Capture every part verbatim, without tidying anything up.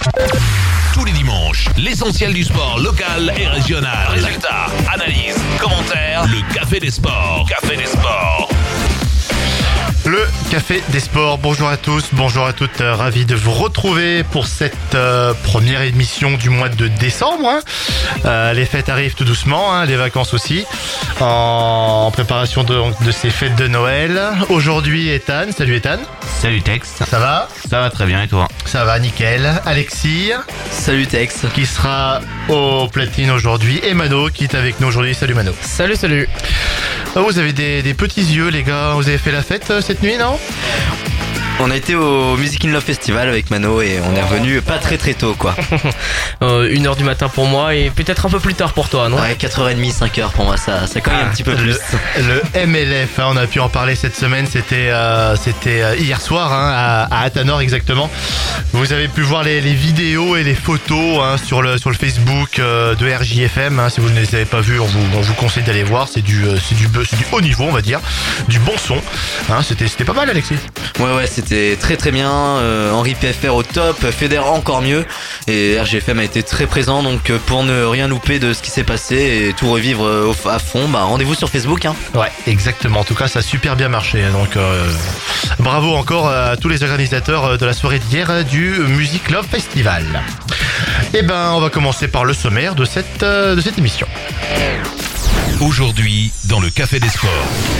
Tous les dimanches, l'essentiel du sport local et régional. Résultats, analyses, commentaires, le Café des Sports. Café des Sports. Le Café des Sports, bonjour à tous, bonjour à toutes, euh, ravi de vous retrouver pour cette euh, première émission du mois de décembre. Hein. Euh, les fêtes arrivent tout doucement, hein, les vacances aussi, en, en préparation de, de ces fêtes de Noël. Aujourd'hui, Ethan, salut Ethan. Salut Tex. Ça va ? Ça va très bien et toi ? Ça va, nickel. Alexis. Salut Tex. Qui sera au platine aujourd'hui. Et Mano qui est avec nous aujourd'hui. Salut Mano. Salut, salut. Oh, vous avez des, des petits yeux les gars, vous avez fait la fête euh, cette nuit, non ? On a été au Music in Love Festival avec Mano et on est revenu pas très très tôt quoi. euh, une heure du matin pour moi et peut-être un peu plus tard pour toi, non ? Ouais, quatre heures trente, cinq heures pour moi, ça, ça cogne un petit peu plus. Le, le M L F, hein, on a pu en parler cette semaine, c'était euh, c'était euh, hier soir hein, à, à Athanor exactement. Vous avez pu voir les, les vidéos et les photos hein, sur le sur le Facebook euh, de R J F M. Hein, si vous ne les avez pas vus, on vous, on vous conseille d'aller voir. C'est du euh, c'est du c'est du haut niveau, on va dire, du bon son. Hein, c'était c'était pas mal, Alexis. Ouais ouais, c'était très très bien. Euh, Henri P F R au top, Feder encore mieux. Et R J F M a été très présent, donc pour ne rien louper de ce qui s'est passé et tout revivre euh, à fond, bah rendez-vous sur Facebook. Hein. Ouais, exactement. En tout cas, ça a super bien marché. Donc, euh, bravo encore à tous les organisateurs de la soirée d'hier du Music Love Festival. Et ben, on va commencer par le sommaire de cette euh, de cette émission. Aujourd'hui, dans le Café des Sports.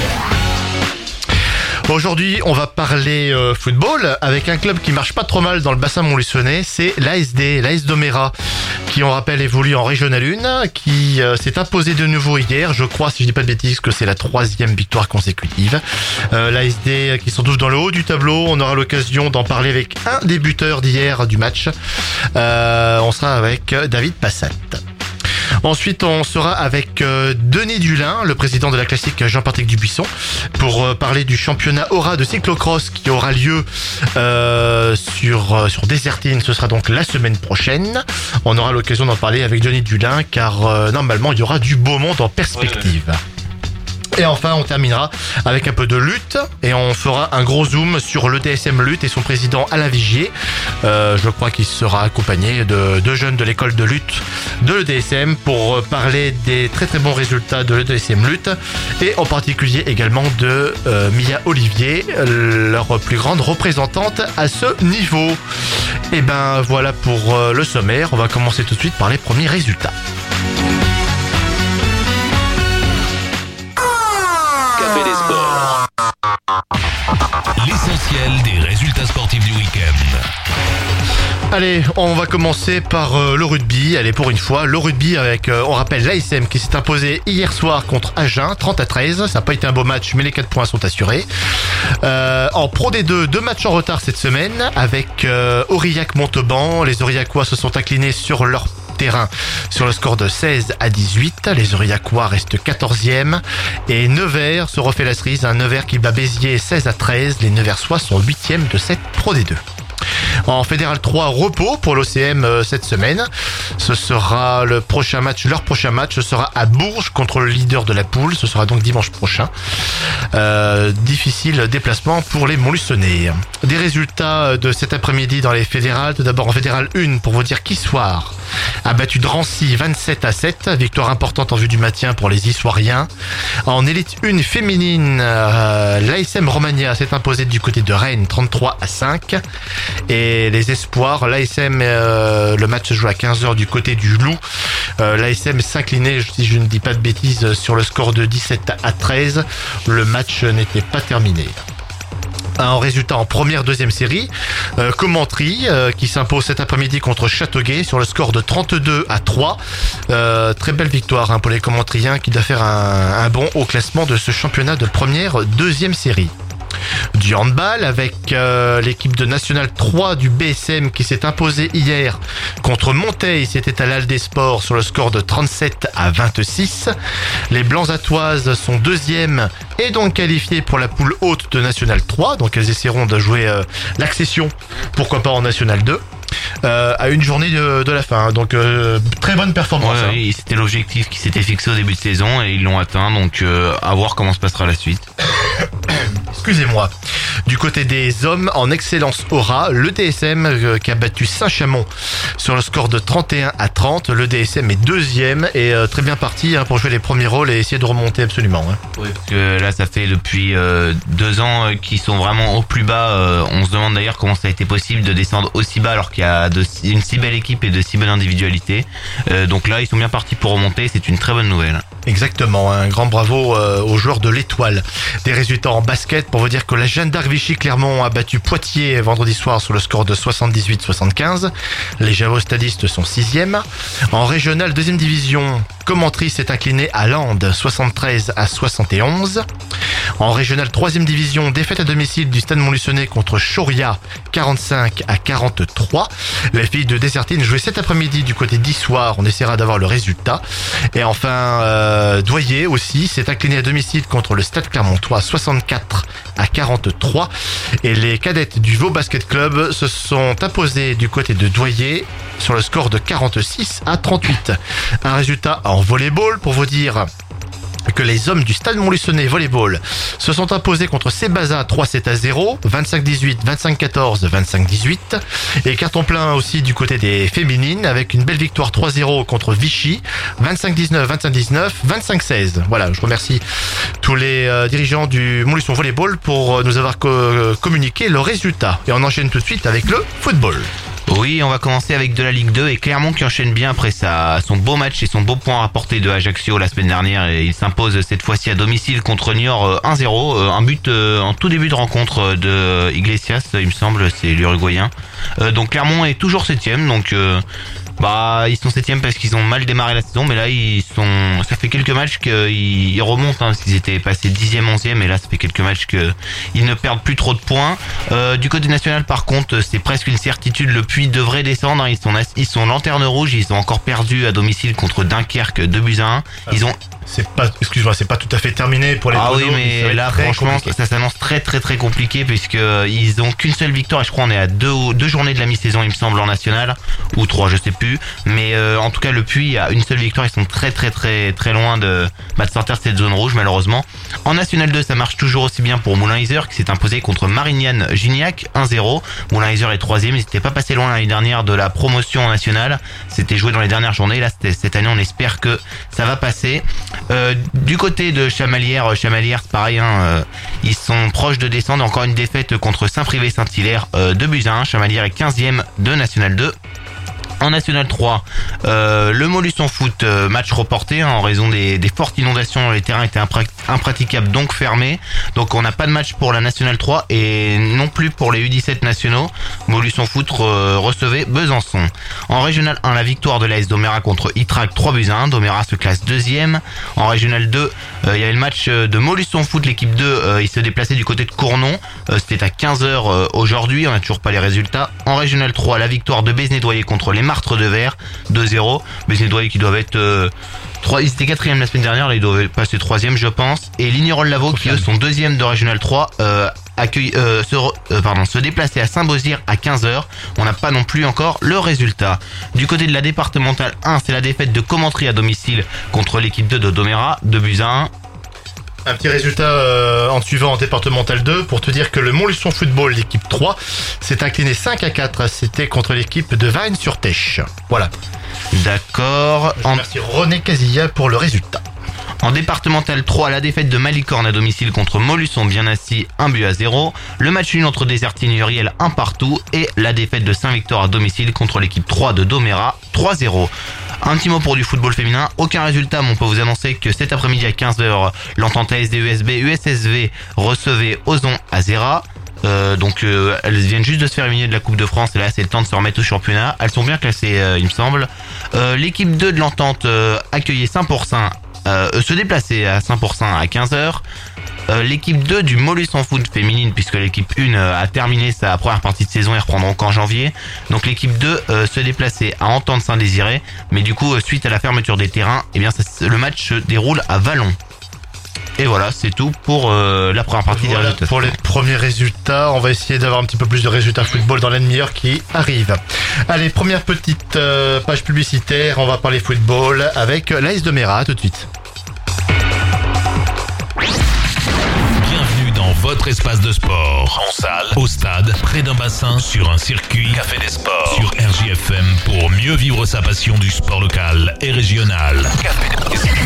Aujourd'hui, on va parler euh, football avec un club qui marche pas trop mal dans le bassin montluçonnais, c'est l'A S D, l'A S Domérat, qui on rappelle évolue en Régional un, qui euh, s'est imposé de nouveau hier, je crois, si je dis pas de bêtises, que c'est la troisième victoire consécutive. Euh, L'A S D qui sont tous dans le haut du tableau, on aura l'occasion d'en parler avec un des buteurs d'hier du match. Euh, on sera avec David Passat. Ensuite, on sera avec euh, Denis Dulin, le président de la classique Jean-Patrick Dubuisson, pour euh, parler du championnat Aura de cyclocross qui aura lieu euh, sur euh, sur Désertine. Ce sera donc la semaine prochaine. On aura l'occasion d'en parler avec Denis Dulin, car euh, normalement, il y aura du beau monde en perspective. Ouais, ouais. Et enfin, on terminera avec un peu de lutte et on fera un gros zoom sur l'E D S M Lutte et son président Alain Vigier. Euh, je crois qu'il sera accompagné de deux jeunes de l'école de lutte de l'E D S M pour parler des très très bons résultats de l'E D S M Lutte et en particulier également de euh, Mia Olivier, leur plus grande représentante à ce niveau. Et ben voilà pour euh, le sommaire. On va commencer tout de suite par les premiers résultats. L'essentiel des résultats sportifs du week-end. Allez, on va commencer par euh, le rugby. Allez, pour une fois, le rugby avec, euh, on rappelle, l'A S M qui s'est imposé hier soir contre Agen, trente à treize. Ça n'a pas été un beau match, mais les quatre points sont assurés. Euh, en Pro D deux, deux matchs en retard cette semaine avec euh, Aurillac-Montauban. Les Aurillacois se sont inclinés sur leur terrain sur le score de seize à dix-huit. Les Aurillacois restent quatorzième et Nevers se refait la cerise. Un Nevers qui bat Béziers seize à treize. Les Neversois sont huitième de cette Pro D deux. En Fédéral trois, repos pour l'O C M euh, cette semaine. Ce sera le prochain match, leur prochain match, ce sera à Bourges contre le leader de la poule. Ce sera donc dimanche prochain. Euh, difficile déplacement pour les Montluçonnais. Des résultats de cet après-midi dans les fédérales. Tout d'abord en Fédéral un, pour vous dire qu'Issoire a battu Drancy vingt-sept à sept. Victoire importante en vue du maintien pour les Issoiriens. En Élite un féminine, euh, l'A S M Romagna s'est imposé du côté de Rennes trente-trois à cinq. Et les espoirs, l'A S M, euh, le match se joue à quinze heures du côté du Loup. Euh, L'A S M s'inclinait, si je ne dis pas de bêtises, sur le score de dix-sept à treize. Le match n'était pas terminé. En résultat en première, deuxième série, euh, Commentry euh, qui s'impose cet après-midi contre Châteauguay sur le score de trente-deux à trois. Euh, très belle victoire hein, pour les Commentriens qui doivent faire un, un bond au classement de ce championnat de première, deuxième série. Du handball avec euh, l'équipe de National trois du B S M qui s'est imposée hier contre Monteil. C'était à l'Al des Sports sur le score de trente-sept à vingt-six. Les Blancs-Atoises sont deuxième et donc qualifiées pour la poule haute de National trois. Donc elles essaieront de jouer euh, l'accession, pourquoi pas en National deux. Euh, à une journée de, de la fin, donc euh, très bonne performance. Ouais, hein. oui, c'était l'objectif qui s'était fixé au début de saison et ils l'ont atteint, donc euh, à voir comment se passera la suite. Excusez-moi. Du côté des hommes, en excellence aura, le D S M euh, qui a battu Saint-Chamond sur le score de trente et un à trente. Le D S M est deuxième et euh, très bien parti hein, pour jouer les premiers rôles et essayer de remonter absolument. Hein. Oui, parce que là, ça fait depuis euh, deux ans euh, qu'ils sont vraiment au plus bas. Euh, on se demande d'ailleurs comment ça a été possible de descendre aussi bas alors qu'il y a de, une si belle équipe et de si bonnes individualités. Euh, donc là, ils sont bien partis pour remonter. C'est une très bonne nouvelle. Exactement, un grand bravo euh, aux joueurs de l'Étoile. Des résultats en basket pour vous dire que la Jeanne d'Arc Vichy Clermont a battu Poitiers vendredi soir sur le score de soixante-dix-huit soixante-quinze. Les Javostadistes sont sixième. En régional deuxième division, Commentry s'est incliné à Landes soixante-treize à soixante et onze. En régional troisième division, défaite à domicile du Stade Montluçonnet contre Choria quarante-cinq à quarante-trois. Les filles de Désertine jouaient cet après-midi du côté d'Issoire. On essaiera d'avoir le résultat. Et enfin, euh, Doyer aussi s'est incliné à domicile contre le Stade Clermontois soixante-quatre à quarante-trois. Et les cadettes du Vaud Basket Club se sont imposées du côté de Doyer sur le score de quarante-six à trente-huit. Un résultat en volleyball pour vous dire que les hommes du Stade Montluçonnet Volleyball se sont imposés contre Sébaza trois sept à zéro, vingt-cinq dix-huit, vingt-cinq quatorze, vingt-cinq dix-huit. Et carton plein aussi du côté des féminines avec une belle victoire trois zéro contre Vichy, vingt-cinq dix-neuf, vingt-cinq dix-neuf, vingt-cinq seize. Voilà, je remercie tous les euh, dirigeants du Montluçon Volleyball pour nous avoir co- communiqué le résultat. Et on enchaîne tout de suite avec le football. Oui, on va commencer avec de la Ligue deux et Clermont qui enchaîne bien après sa, son beau match et son beau point rapporté de Ajaccio la semaine dernière. Et il s'impose cette fois-ci à domicile contre Niort un zéro. Un but euh, en tout début de rencontre de Iglesias, il me semble, c'est l'Uruguayen. Euh, donc Clermont est toujours septième, donc... Euh, Bah, ils sont septième parce qu'ils ont mal démarré la saison, mais là ils sont, ça fait quelques matchs qu'ils ils remontent, hein, parce qu'ils étaient passés dixième, onzième, et là ça fait quelques matchs que ils ne perdent plus trop de points. Euh, du côté national, par contre, c'est presque une certitude, le Puy devrait descendre. Hein, ils sont, ils sont lanterne rouge, ils ont encore perdu à domicile contre Dunkerque deux buts à un. Ils ont C'est pas, excuse-moi, c'est pas tout à fait terminé pour les Ah pronos, oui, mais ça va là être très franchement compliqué. ça s'annonce très très très compliqué puisque ils ont qu'une seule victoire et je crois on est à deux deux journées de la mi-saison il me semble en national ou trois je sais plus, mais euh, en tout cas le Puy a une seule victoire, ils sont très très très très loin de bah, de sortir de cette zone rouge malheureusement. En national deux ça marche toujours aussi bien pour Moulin-Isère qui s'est imposé contre Marignane Gignac un zéro. Moulin-Isère est troisième, ils n'étaient pas passés loin l'année dernière de la promotion en nationale, c'était joué dans les dernières journées, là c'était, cette année on espère que ça va passer. Euh, du côté de Chamalières, Chamalières c'est pareil, hein, euh, ils sont proches de descendre, encore une défaite contre Saint-Privé-Saint-Hilaire, euh, deux buts à un, Chamalières est quinzième de National deux. En National trois, euh, le Montluçon Foot, euh, match reporté hein, en raison des, des fortes inondations, les terrains étaient impra- impraticables donc fermés, donc on n'a pas de match pour la National trois et non plus pour les U dix-sept nationaux. Montluçon Foot re- recevait Besançon. En Régional un, la victoire de l'A S Doméra contre Ytrac trois buts à un, Doméra se classe deuxième. En Régional deux, euh, il y avait le match de Montluçon Foot, l'équipe deux, euh, il se déplaçait du côté de Cournon, euh, c'était à quinze heures euh, aujourd'hui, on n'a toujours pas les résultats. En Régional trois, la victoire de Besnédoyer contre les Martres de Verre, deux zéro. Besnédoyer qui doivent être euh, trois, ils étaient quatrième la semaine dernière, là ils doivent passer troisième je pense. Et Lignerolles-Lavaux qui eux sont deuxième de Régional trois, euh, accueille, euh, se, re, euh, pardon, se déplacer à Saint-Beauzire à quinze heures. On n'a pas non plus encore le résultat. Du côté de la départementale un, c'est la défaite de Commentry à domicile contre l'équipe deux de Doméra, deux buts à un. Un petit résultat euh, en suivant en départemental deux pour te dire que le Montluçon Football, l'équipe trois, s'est incliné cinq à quatre. C'était contre l'équipe de Vannes-sur-Tech. Voilà. D'accord. Je remercie René Casilla pour le résultat. En départemental trois, la défaite de Malicorne à domicile contre Montluçon bien assis, un but à zéro. Le match nul entre Désertine et Uriel, un partout. Et la défaite de Saint-Victor à domicile contre l'équipe trois de Doméra, trois zéro. Un petit mot pour du football féminin, aucun résultat, mais on peut vous annoncer que cet après-midi à quinze heures, l'entente A S D U S B U S S V recevait Ozon Azera. Euh, donc euh, elles viennent juste de se faire éliminer de la Coupe de France et là c'est le temps de se remettre au championnat. Elles sont bien classées euh, il me semble. Euh, l'équipe deux de l'entente euh, accueillait Saint-Pourçain, euh, se déplaçait à Saint-Pourçain à quinze heures. Euh, l'équipe deux du Montluçon Foot féminine, puisque l'équipe un euh, a terminé sa première partie de saison et reprendront qu'en janvier. Donc l'équipe deux euh, se déplaçait à Entente Saint-Désiré, mais du coup euh, suite à la fermeture des terrains, eh bien ça, le match se déroule à Vallon. Et voilà, c'est tout pour euh, la première partie Voilà des résultats. pour les premiers résultats. On va essayer d'avoir un petit peu plus de résultats football dans la demi-heure qui arrive. Allez, première petite euh, page publicitaire. On va parler football avec l'A S Doméra tout de suite. Bienvenue dans votre espace de sport. En salle, au stade, près d'un bassin, sur un circuit. Café des Sports sur R J F M pour mieux vivre sa passion du sport local et régional. Café des Sports.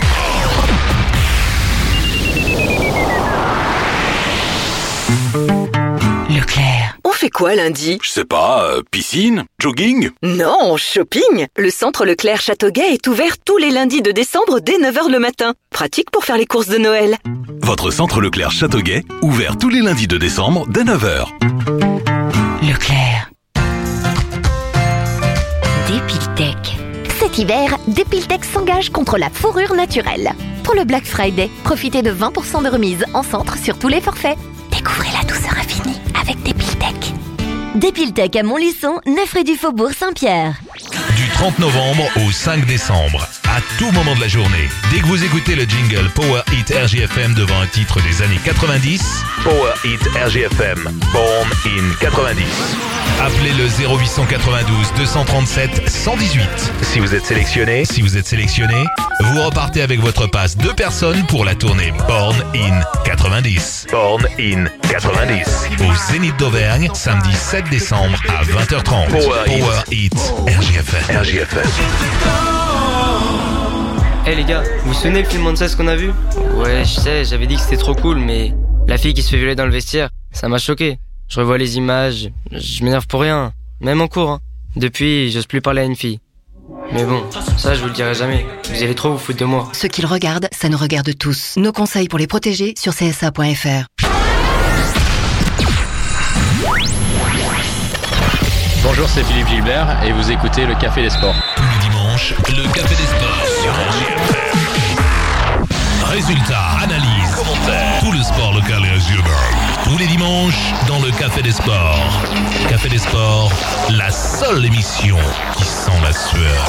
Leclerc. On fait quoi lundi? Je sais pas, euh, piscine? Jogging? Non, shopping. Le centre Leclerc Châteauguay est ouvert tous les lundis de décembre dès neuf heures le matin. Pratique pour faire les courses de Noël. Votre centre Leclerc Châteauguay, ouvert tous les lundis de décembre dès neuf heures. Leclerc. Dépiltech. Cet hiver, Dépiltech s'engage contre la fourrure naturelle. Pour le Black Friday, profitez de vingt pour cent de remise en centre sur tous les forfaits. Découvrez la douceur infinie avec Dépiltech. Dépiltech à Montluçon, neuf rue du Faubourg Saint-Pierre. Du trente novembre au cinq décembre, à tout moment de la journée, dès que vous écoutez le jingle Power Hit R J F M devant un titre des années quatre-vingt-dix, Power Hit R J F M, Born in quatre-vingt-dix. Appelez le zéro huit cent quatre-vingt-douze deux cent trente-sept cent dix-huit. Si vous êtes sélectionné, si vous êtes sélectionné, vous repartez avec votre passe deux personnes pour la tournée Born in quatre-vingt-dix. Born in quatre-vingt-dix. Au Zénith d'Auvergne, samedi sept décembre à vingt heures trente. Power, Power Hit R J F M. R J F M. Eh hey les gars, vous vous souvenez le film Monsters qu'on a vu? Ouais, je sais, j'avais dit que c'était trop cool, mais la fille qui se fait violer dans le vestiaire, ça m'a choqué. Je revois les images, je m'énerve pour rien, même en cours. Hein. Depuis, j'ose plus parler à une fille. Mais bon, ça je vous le dirai jamais. Vous allez trop vous foutre de moi. Ceux qui le regardent, ça nous regarde tous. Nos conseils pour les protéger sur C S A point F R. Bonjour, c'est Philippe Gilbert et vous écoutez le Café des Sports. Tous les dimanches, le Café des Sports sur R J F M. Résultats, analyses, commentaires, tout le sport local et régional. Tous les dimanches, dans le Café des Sports. Café des Sports, la seule émission qui sent la sueur.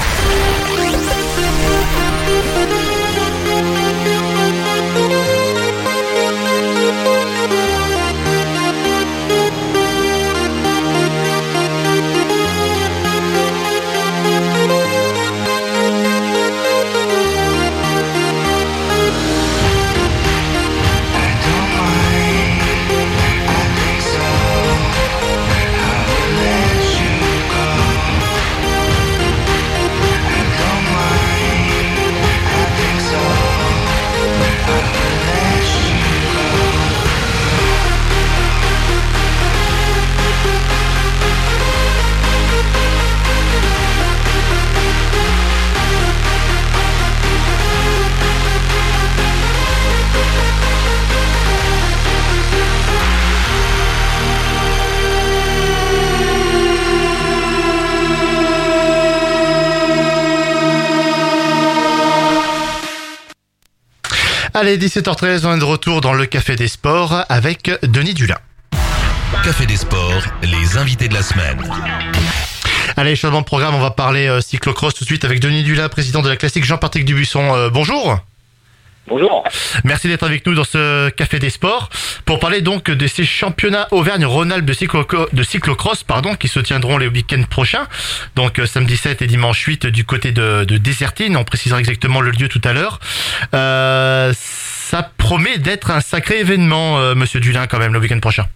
Allez, dix-sept heures treize, on est de retour dans le Café des Sports avec Denis Dulin. Café des Sports, les invités de la semaine. Allez, changement de programme, on va parler euh, cyclocross tout de suite avec Denis Dulin, président de la classique Jean-Patrick Dubuisson. Euh, bonjour. Bonjour. Merci d'être avec nous dans ce Café des Sports pour parler donc de ces championnats Auvergne-Rhône-Alpes de, cyclo- de cyclocross pardon, qui se tiendront les week-ends prochains. Donc euh, samedi sept et dimanche huit du côté de, de Désertine. On précisera exactement le lieu tout à l'heure. Euh, ça promet d'être un sacré événement, euh, Monsieur Dulin, quand même, le week-end prochain.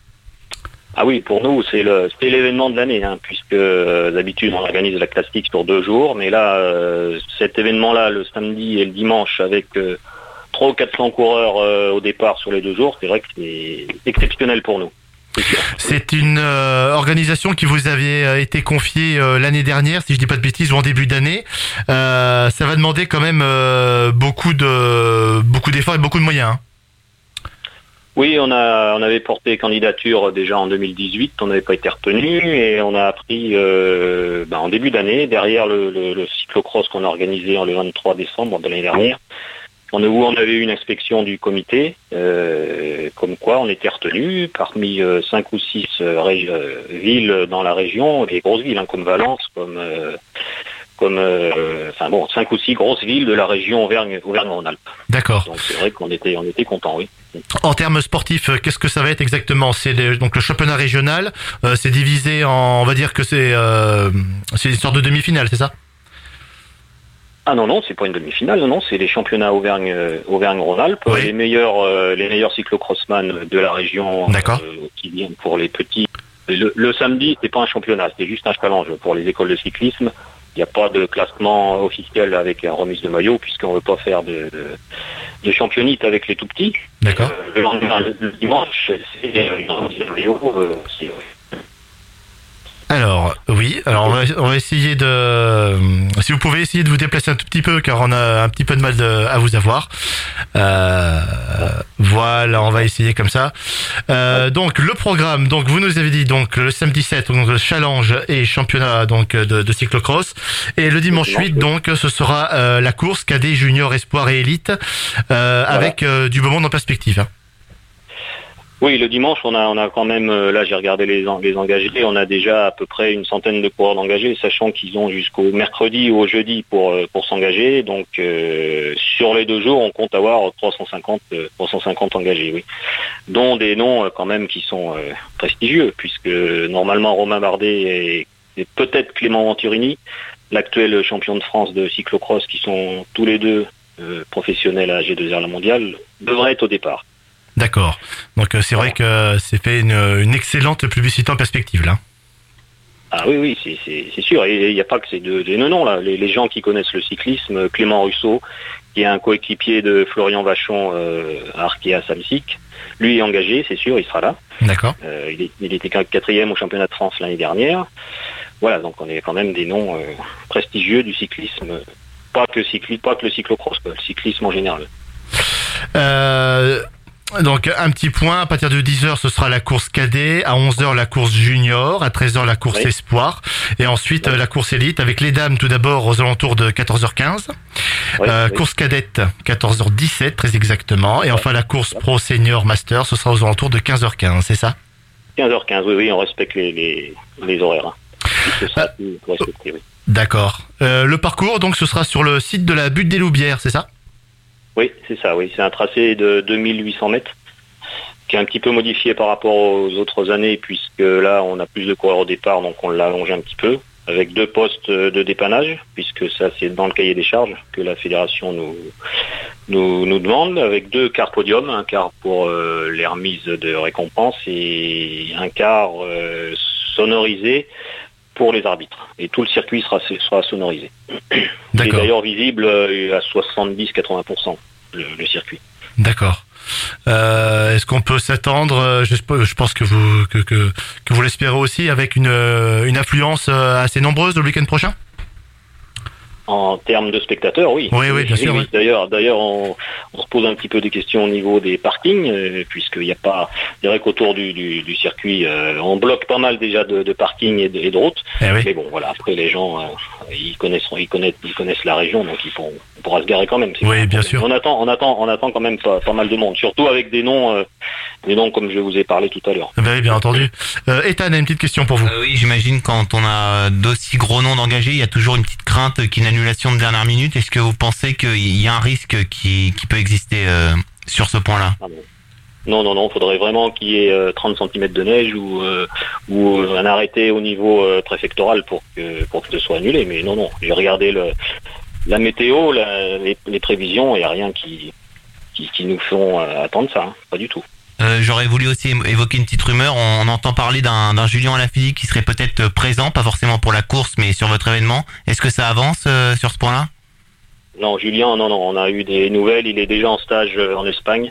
Ah oui, pour nous, c'est le, c'est l'événement de l'année, hein, puisque euh, d'habitude, on organise la classique sur deux jours, mais là, euh, cet événement-là, le samedi et le dimanche, avec euh, trois ou quatre cents coureurs euh, au départ sur les deux jours, c'est vrai que c'est exceptionnel pour nous. C'est une euh, organisation qui vous avait euh, été confiée euh, l'année dernière, si je dis pas de bêtises, ou en début d'année. Euh, ça va demander quand même euh, beaucoup de beaucoup d'efforts et beaucoup de moyens. Hein. Oui, on a on avait porté candidature déjà en deux mille dix-huit, on n'avait pas été retenu et on a appris euh, ben, en début d'année, derrière le, le, le cyclocross qu'on a organisé le vingt-trois décembre de l'année dernière, on, où on avait eu une inspection du comité, euh, comme quoi on était retenu parmi euh, cinq ou six euh, ré, euh, villes dans la région, des grosses villes hein, comme Valence, comme euh, comme euh, enfin bon, cinq ou six grosses villes de la région Auvergne, Auvergne-Rhône-Alpes. D'accord. Donc c'est vrai qu'on était on était content, oui. En termes sportifs, qu'est-ce que ça va être exactement? C'est les, donc le championnat régional, euh, c'est divisé en, on va dire que c'est euh, c'est une sorte de demi-finale, c'est ça? Ah non, non, c'est pas une demi-finale, non, non, c'est les championnats Auvergne, euh, Auvergne-Rhône-Alpes, Oui. les meilleurs, euh, les meilleurs cyclocrossman de la région, D'accord. euh, qui viennent pour les petits. Le, le samedi, c'est pas un championnat, c'est juste un challenge pour les écoles de cyclisme. Il n'y a pas de classement officiel avec un remise de maillot, puisqu'on veut pas faire de, de, de championnite avec les tout petits. D'accord. Euh, le lendemain, le, le dimanche, c'est une remise de maillot, euh, c'est, Alors, oui, alors on va, on va essayer de... Si vous pouvez essayer de vous déplacer un tout petit peu, car on a un petit peu de mal de, à vous avoir. Euh, voilà, on va essayer comme ça. Euh, donc, le programme, donc vous nous avez dit, donc le samedi sept, donc le challenge et championnat donc de, de cyclocross. Et le dimanche huit, donc ce sera euh, la course cadet, junior, espoir et élite, euh, Voilà. avec euh, du beau monde en perspective. Hein. Oui, le dimanche, on a, on a quand même, euh, là j'ai regardé les, en- les engagés, on a déjà à peu près une centaine de coureurs d'engagés, sachant qu'ils ont jusqu'au mercredi ou au jeudi pour, euh, pour s'engager. Donc euh, sur les deux jours, on compte avoir trois cent cinquante, euh, trois cent cinquante engagés, oui. Dont des noms euh, quand même qui sont euh, prestigieux, puisque normalement Romain Bardet et, et peut-être Clément Venturini, l'actuel champion de France de cyclocross, qui sont tous les deux euh, professionnels à G deux R la mondiale, devraient être au départ. D'accord. Donc euh, c'est vrai que c'est fait une, une excellente publicité en perspective là. Ah oui, oui, c'est, c'est, c'est sûr. Et il n'y a pas que ces deux, des non là. Les, les gens qui connaissent le cyclisme, Clément Russo, qui est un coéquipier de Florian Vachon euh, à Arkea Samsic, lui est engagé, c'est sûr, il sera là. D'accord. Euh, il, est, il était quatrième au championnat de France l'année dernière. Voilà, donc on est quand même des noms euh, prestigieux du cyclisme. Pas que, cycli, pas que le cyclocross, quoi, le cyclisme en général. Euh... Donc un petit point, à partir de dix heures ce sera la course cadet, à onze heures la course junior, à treize heures la course Oui. espoir, et ensuite Oui. euh, la course élite avec les dames tout d'abord aux alentours de quatorze heures quinze, Oui, euh, oui. course cadette quatorze heures dix-sept très exactement, et enfin la course pro senior master ce sera aux alentours de quinze heures quinze, c'est ça? quinze heures quinze, oui, oui, on respecte les, les, les horaires. Hein. Ce sera Ah. tout respecté, oui. D'accord. Euh, le parcours donc ce sera sur le site de la Butte des Loubières, c'est ça? Oui, c'est ça, oui. C'est un tracé de deux mille huit cents mètres, qui est un petit peu modifié par rapport aux autres années, puisque là, on a plus de coureurs au départ, donc on l'a allongé un petit peu, avec deux postes de dépannage, puisque ça, c'est dans le cahier des charges que la fédération nous, nous, nous demande, avec deux quarts podium, un quart pour euh, les remises de récompenses et un quart euh, sonorisé pour les arbitres. Et tout le circuit sera, sera sonorisé. C'est D'accord. d'ailleurs visible euh, à soixante-dix à quatre-vingts pour cent, le, le circuit. D'accord. Euh, est-ce qu'on peut s'attendre, euh, je, je pense que vous que, que, que vous l'espérez aussi, avec une, euh, une affluence euh, assez nombreuse le week-end prochain? En termes de spectateurs, oui. Oui, oui, bien sûr, oui. D'ailleurs, d'ailleurs, on, on se pose un petit peu des questions au niveau des parkings, euh, puisqu'il n'y a pas, c'est vrai qu'autour du, du, du circuit, euh, on bloque pas mal déjà de, de parkings et de, et de routes. Eh oui. Mais bon, voilà, après les gens, euh, ils connaissent, ils connaissent, ils connaissent la région, donc ils pourront, on pourra se garer quand même. C'est Oui, pas- bien sûr. On attend, on attend, on attend quand même pas, pas mal de monde, surtout avec des noms, euh, des noms comme je vous ai parlé tout à l'heure. Ben oui, bien entendu. Euh, Ethan a une petite question pour vous. Euh, oui, j'imagine quand on a d'aussi gros noms d'engagés, il y a toujours une petite crainte qu'une annulation de dernière minute. Est-ce que vous pensez qu'il y a un risque qui, qui peut exister euh, sur ce point-là? Ah bon. Non, non, non, il faudrait vraiment qu'il y ait euh, trente centimètres de neige ou, euh, ou euh, un arrêté au niveau euh, préfectoral pour que, pour que ce soit annulé. Mais non, non, j'ai regardé le, la météo, la- les, les prévisions, il n'y a rien qui, qui, qui nous font euh, attendre ça, hein, pas du tout. Euh, J'aurais voulu aussi émo- évoquer une petite rumeur. On, on entend parler d'un d'un Julien Alaphilippe qui serait peut-être présent, pas forcément pour la course, mais sur votre événement. Est-ce que ça avance euh, sur ce point-là? Non, Julien, non, non, on a eu des nouvelles, il est déjà en stage euh, en Espagne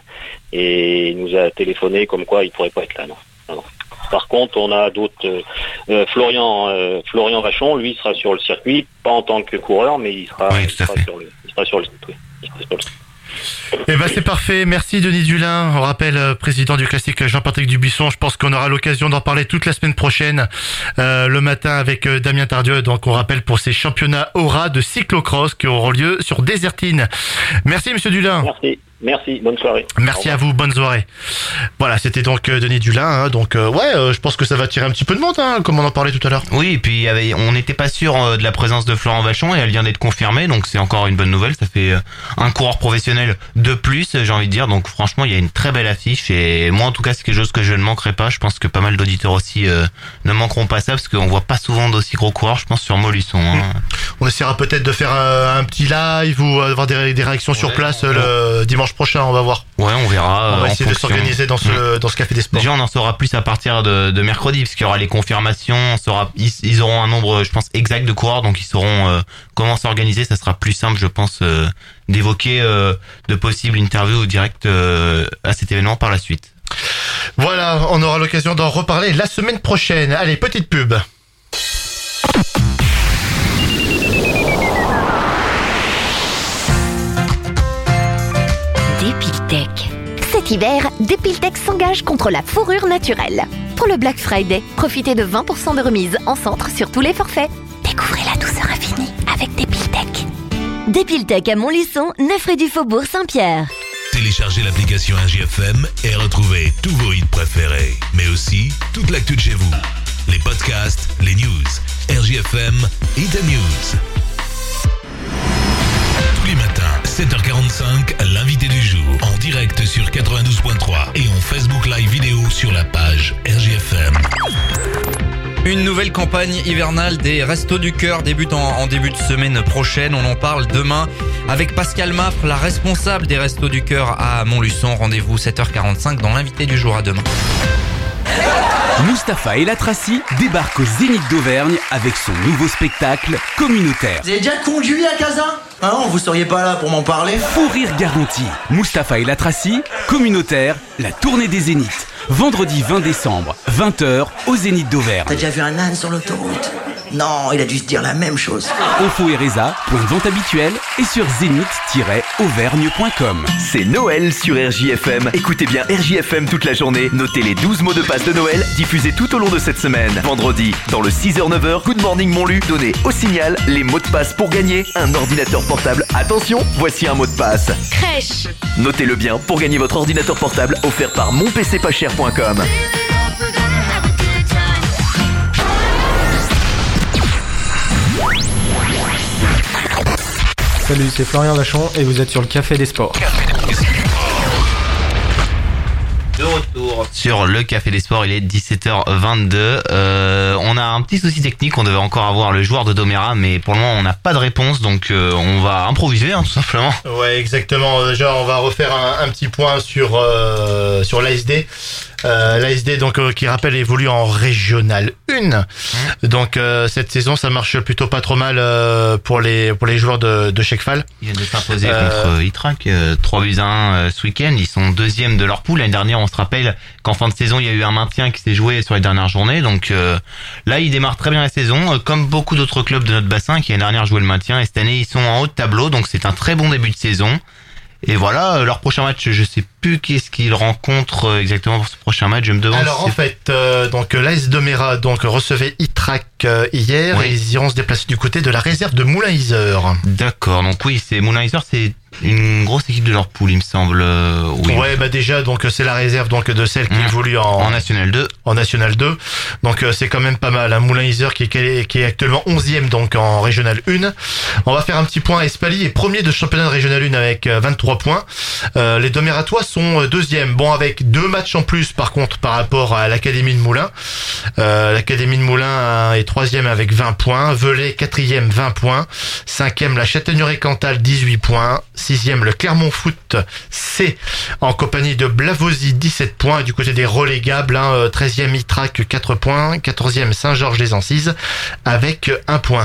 et il nous a téléphoné comme quoi il pourrait pas être là, non. Non, non. Par contre, on a d'autres, euh, euh, Florian, euh, Florian Vachon, lui, sera sur le circuit, pas en tant que coureur, mais il sera, Oui, il tout à sera fait. sur le, il sera sur le site, oui. Il sera sur le site. Eh ben c'est parfait, merci Denis Dulin. On rappelle euh, président du classique Jean-Patrick Dubuisson. Je pense qu'on aura l'occasion d'en parler toute la semaine prochaine, euh, le matin avec euh, Damien Tardieu. Donc on rappelle pour ces championnats Aura de cyclocross qui auront lieu sur Désertine. Merci Monsieur Dulin. Merci, merci, bonne soirée. Merci à vous, bonne soirée. Voilà, c'était donc euh, Denis Dulin. Hein, donc euh, ouais, euh, je pense que ça va attirer un petit peu de monde, hein, comme on en parlait tout à l'heure. Oui, et puis il y avait- on n'était pas sûr euh, de la présence de Florent Vachon et elle vient d'être confirmée, donc c'est encore une bonne nouvelle. Ça fait euh, un coureur professionnel de plus, j'ai envie de dire. Donc franchement, il y a une très belle affiche et moi en tout cas c'est quelque chose que je ne manquerai pas. Je pense que pas mal d'auditeurs aussi euh, ne manqueront pas ça parce qu'on voit pas souvent d'aussi gros coureurs, je pense, sur Montluçon. Hein. on essaiera peut-être de faire un, un petit live ou avoir des, des réactions ouais, sur place euh, le dimanche prochain, on va voir. Ouais, on verra. On va essayer fonction. de s'organiser dans ce, mmh. dans ce café des sports. Déjà, on en saura plus à partir de, de mercredi, parce qu'il y aura les confirmations, on saura, ils, ils auront un nombre, je pense, exact de coureurs, donc ils sauront euh, comment s'organiser. Ça sera plus simple, je pense, euh, d'évoquer euh, de possibles interviews directes euh, à cet événement par la suite. Voilà, on aura l'occasion d'en reparler la semaine prochaine. Allez, petite pub. Dépiltech. Cet hiver, Dépiltech s'engage contre la fourrure naturelle. Pour le Black Friday, profitez de vingt pour cent de remise en centre sur tous les forfaits. Découvrez la douceur infinie avec Dépiltech. Dépiltech à Montluçon, neuf rue du Faubourg Saint-Pierre. Téléchargez l'application R J F M et retrouvez tous vos hits préférés, mais aussi toute l'actu de chez vous. Les podcasts, les news. R J F M Hit News. Tous les matins, sept heures quarante-cinq, l'invité du jour, en direct sur quatre-vingt-douze point trois et en Facebook Live vidéo sur la page R J F M. Une nouvelle campagne hivernale des Restos du Cœur débute en, en début de semaine prochaine. On en parle demain avec Pascal Maffre, la responsable des Restos du Cœur à Montluçon. Rendez-vous sept heures quarante-cinq dans l'invité du jour. À demain. Mustapha El Atrassi débarque au Zénith d'Auvergne avec son nouveau spectacle communautaire. Vous avez déjà conduit à Casa ? Ah non, vous seriez pas là pour m'en parler ? Fou rire garanti. Mustapha El Atrassi, communautaire, la tournée des Zéniths. Vendredi vingt décembre, vingt heures, au Zénith d'Auvergne. T'as déjà vu un âne sur l'autoroute ? Non, il a dû se dire la même chose. Info et Reza, point de vente habituel et sur zénith tiret auvergne point com. C'est Noël sur R J F M. Écoutez bien R J F M toute la journée. Notez les douze mots de passe de Noël diffusés tout au long de cette semaine. Vendredi, dans le six heures neuf heures, Good Morning Montlu, donnez au signal les mots de passe pour gagner un ordinateur portable. Attention, voici un mot de passe. Crèche. Notez-le bien pour gagner votre ordinateur portable offert par mon p c pas cher point com. Salut, c'est Florian Lachon et vous êtes sur le Café des Sports. De retour sur le Café des Sports, il est dix-sept heures vingt-deux. Euh, on a un petit souci technique, on devait encore avoir le joueur de Doméra, mais pour le moment on n'a pas de réponse, donc euh, on va improviser hein, tout simplement. Ouais, exactement. Déjà, on va refaire un, un petit point sur euh, sur l'A S D. Euh, L'A S D donc euh, qui rappelle évolue en régional un. Mmh. Donc euh, cette saison ça marche plutôt pas trop mal euh, pour les pour les joueurs de de Chekfal. Ils viennent de s'imposer euh, contre Itrac euh, trois buts à un euh, ce week-end, ils sont deuxième de leur poule. L'année dernière, on se rappelle qu'en fin de saison, il y a eu un maintien qui s'est joué sur les dernières journées. Donc euh, là, ils démarrent très bien la saison euh, comme beaucoup d'autres clubs de notre bassin qui l'année dernière jouaient le maintien et cette année, ils sont en haut de tableau. Donc c'est un très bon début de saison. Et voilà, leur prochain match, je sais plus qu'est-ce qu'ils rencontrent exactement pour ce prochain match, je me demande. Alors si en fait, euh, donc l'A S Doméra donc recevait Itrac euh, hier oui. Et ils iront se déplacer du côté de la réserve de Moulin-Isère. D'accord, donc oui, c'est Moulin-Isère, c'est une grosse équipe de leur poule, il me semble. Euh, oui. Ouais, bah déjà donc c'est la réserve donc de celle qui mmh. évolue en, en National deux. En National deux. Donc euh, c'est quand même pas mal. Hein. Moulin-Isère qui est qui est actuellement onzième donc en Régional un. On va faire un petit point. Espali est premier de championnat de Régional un avec vingt-trois points. Euh, les Domératois sont deuxième. Bon, avec deux matchs en plus par contre par rapport à l'Académie de Moulins. Euh, L'Académie de Moulins est troisième avec vingt points. Velay quatrième vingt points. Cinquième la Châtaigneraie-Cantal dix-huit points. Sixième le Clermont Foot C en compagnie de Blavozy dix-sept points. Et du côté des relégables, hein, treizième Itrac quatre points. quatorzième Saint-Georges-les-Ancises avec un point.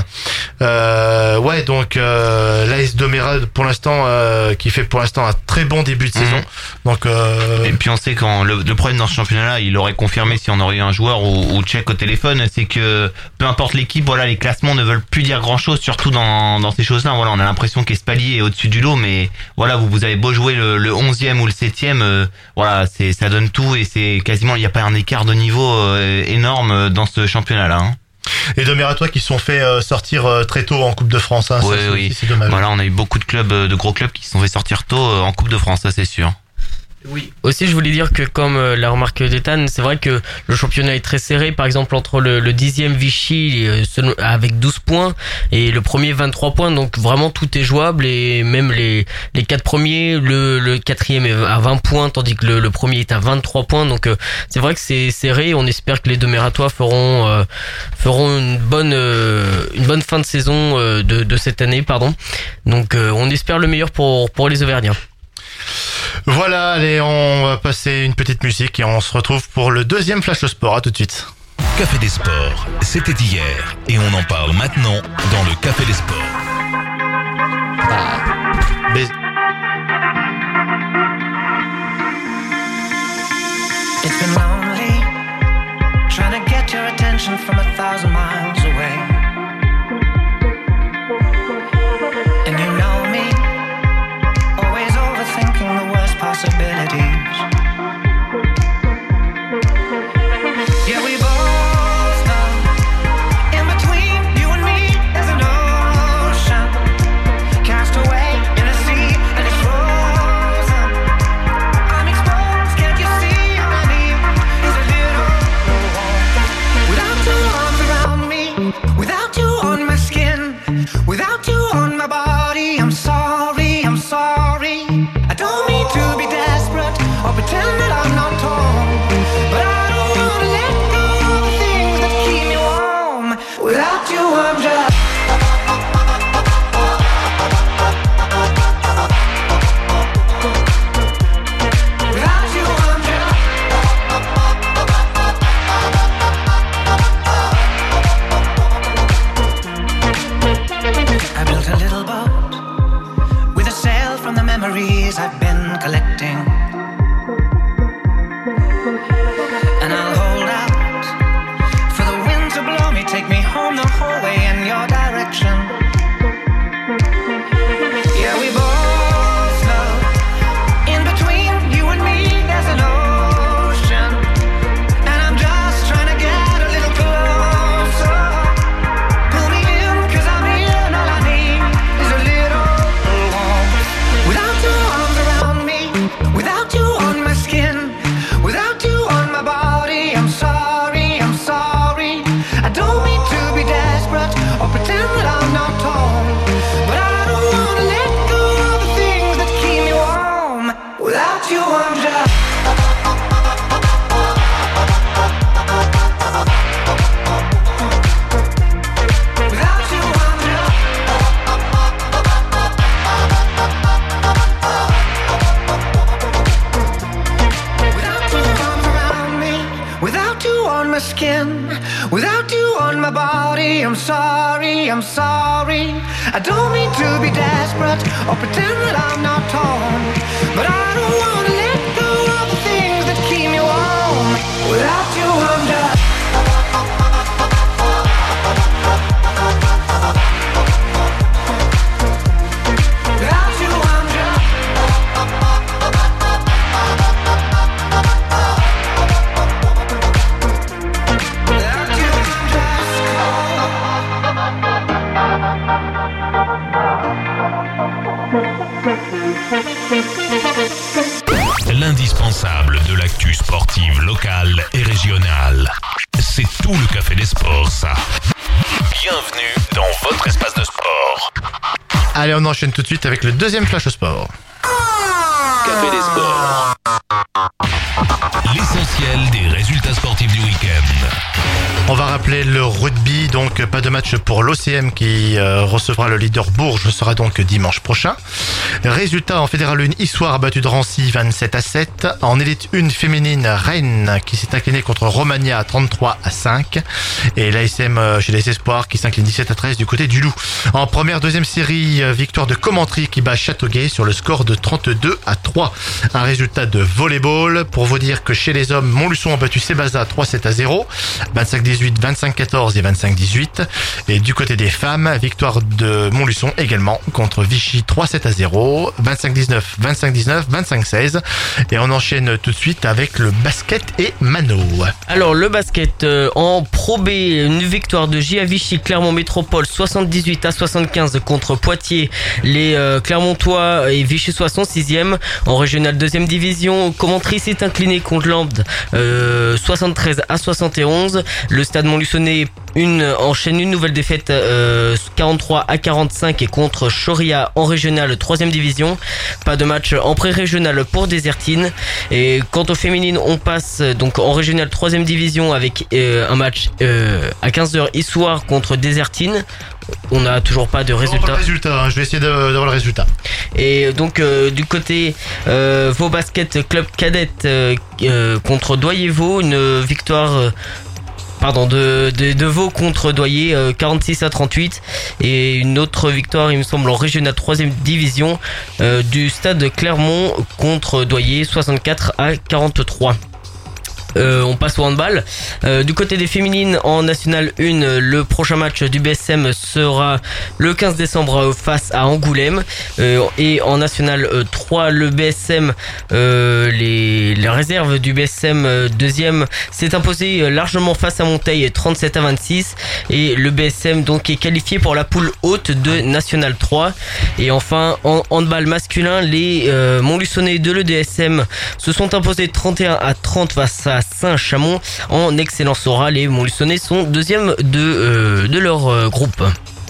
Euh, ouais donc euh, l'A S Doméra pour l'instant euh, qui fait pour l'instant un très bon début de saison. Mmh. Donc euh... et puis on sait quand le, le problème dans ce championnat-là, il aurait confirmé si on aurait eu un joueur ou, ou check au téléphone, c'est que peu importe l'équipe, voilà, les classements ne veulent plus dire grand-chose, surtout dans dans ces choses-là. Voilà, on a l'impression qu'Espalier est au-dessus du lot, mais voilà, vous vous avez beau jouer le, le onzième ou le septième, euh, voilà, c'est ça donne tout et c'est quasiment il n'y a pas un écart de niveau euh, énorme dans ce championnat-là. Hein. Et Domératois qui se sont fait euh, sortir euh, très tôt en Coupe de France. Hein, oui, ça, oui. C'est dommage. Voilà, on a eu beaucoup de clubs, de gros clubs qui se sont fait sortir tôt euh, en Coupe de France, ça c'est sûr. Oui. Aussi, je voulais dire que comme euh, l'a remarqué d'Ethan, c'est vrai que le championnat est très serré. Par exemple, entre le, le dixième Vichy euh, seul- avec douze points et le premier vingt-trois points. Donc vraiment tout est jouable et même les les quatre premiers, le le quatrième est à vingt points tandis que le, le premier est à vingt-trois points. Donc euh, c'est vrai que c'est serré. On espère que les deux Mératois feront euh, feront une bonne euh, une bonne fin de saison euh, de de cette année, pardon. Donc euh, on espère le meilleur pour pour les Auvergnats. Voilà, allez, on va passer une petite musique et on se retrouve pour le deuxième Flash le Sport. À tout de suite. Café des Sports, c'était hier et on en parle maintenant dans le Café des Sports. Ah. Bais- It's been lonely, trying to get your attention from a thousand miles away. And you know me, always overthinking the worst possibilities. Yeah, we both know, in between you and me, there's an ocean, cast away in a sea, and it's frozen. I'm exposed, can't you see all I need is a little warmth. Without your arms around me, without you on my skin, without you on my body, I'm sorry, I'm sorry. I don't mean to be desperate or pretend that I'm not torn, but I don't wanna let go of the things that keep me warm. Without you, I'm just. Without you, I'm just. I built a little boat with a sail from the memories I've been collecting. And I'll hold out for the wind to blow me, take me home the whole way in your direction. Yeah, we both know, in between you and me, there's an ocean. And I'm just trying to get a little closer. Pull me in, cause I'm here, and all I need is a little warmth. Without your arms around me, without you on my skin, without you on my body, I'm sorry, I'm sorry. I don't mean to be desperate or pretend that I'm not torn, but I don't wanna let go of the things that keep me warm. Without you, I'm just. Without you, I'm just. Without your arms around me, without you on my skin, without you on my body, I'm sorry, I'm sorry. I don't mean to be desperate or pretend that I'm not torn, but I don't wanna let go of the things that keep me warm. Without you, I'm just. Without you, I'm just. Without you, I'm L'indispensable de l'actu sportive locale et régionale. C'est tout le Café des Sports, ça. Bienvenue dans votre espace de sport. Allez, on enchaîne tout de suite avec le deuxième Flash au Sport. Café des Sports. L'essentiel des résultats sportifs du week-end. On va rappeler le rugby, donc pas de match pour l'O C M qui euh, recevra le leader Bourges, ce sera donc dimanche prochain. Résultat en Fédéral un, Issoire a battu Drancy vingt-sept à sept. En Élite un féminine, Rennes qui s'est incliné contre Romagna trente-trois à cinq. Et l'A S M chez les Espoirs qui s'incline dix-sept à treize du côté du Loup. En première, deuxième série, victoire de Commentry qui bat Châteauguay sur le score de trente-deux à trois. Un résultat de volleyball. Pour vous dire que chez les hommes, Montluçon a battu Sébaza trois sept à zéro. vingt-cinq dix-huit, vingt-cinq quatorze et vingt-cinq dix-huit. dix-huit. Et du côté des femmes, victoire de Montluçon également contre Vichy trois sept à zéro, vingt-cinq dix-neuf, vingt-cinq dix-neuf, vingt-cinq seize. Et on enchaîne tout de suite avec le basket et Mano. Alors le basket euh, en Pro B, une victoire de J A Vichy Clermont Métropole soixante-dix-huit à soixante-quinze contre Poitiers. Les euh, Clermontois et Vichy soient son sixième. En régional deuxième division, Commentry s'est incliné contre Lambde euh, soixante-treize à soixante et onze. Le Stade Montluçonnais une, enchaîne une nouvelle défaite euh, quarante-trois à quarante-cinq et contre Choria en régional troisième division. Pas de match en pré-régional pour Désertine. Et quant aux féminines, on passe donc en régional troisième division avec euh, un match euh, à quinze heures Issoire contre Désertine. On n'a toujours pas de résultat. Pas de résultat, hein. Je vais essayer d'avoir le résultat. Et donc euh, du côté euh, Vaud Basket Club Cadette euh, euh, contre Doyer-Vaud, une victoire euh, Pardon, de, de, de Vaud contre Doyer, euh, quarante-six à trente-huit. Et une autre victoire, il me semble, en régional troisième division euh, du Stade Clermont contre Doyer, soixante-quatre à quarante-trois. Euh, on passe au handball. Euh, du côté des féminines en National un, le prochain match du B S M sera le quinze décembre face à Angoulême. Euh, et en National trois, le B S M, euh, les, les réserves du B S M euh, deuxième s'est imposé largement face à Monteil, trente-sept à vingt-six. Et le B S M donc est qualifié pour la poule haute de National trois. Et enfin en handball masculin, les euh, Montluçonnais de l'E D S M se sont imposés trente et un à trente face à Saint-Chamond en excellence orale. Les Montluçonnais sont deuxième de, euh, de leur euh, groupe.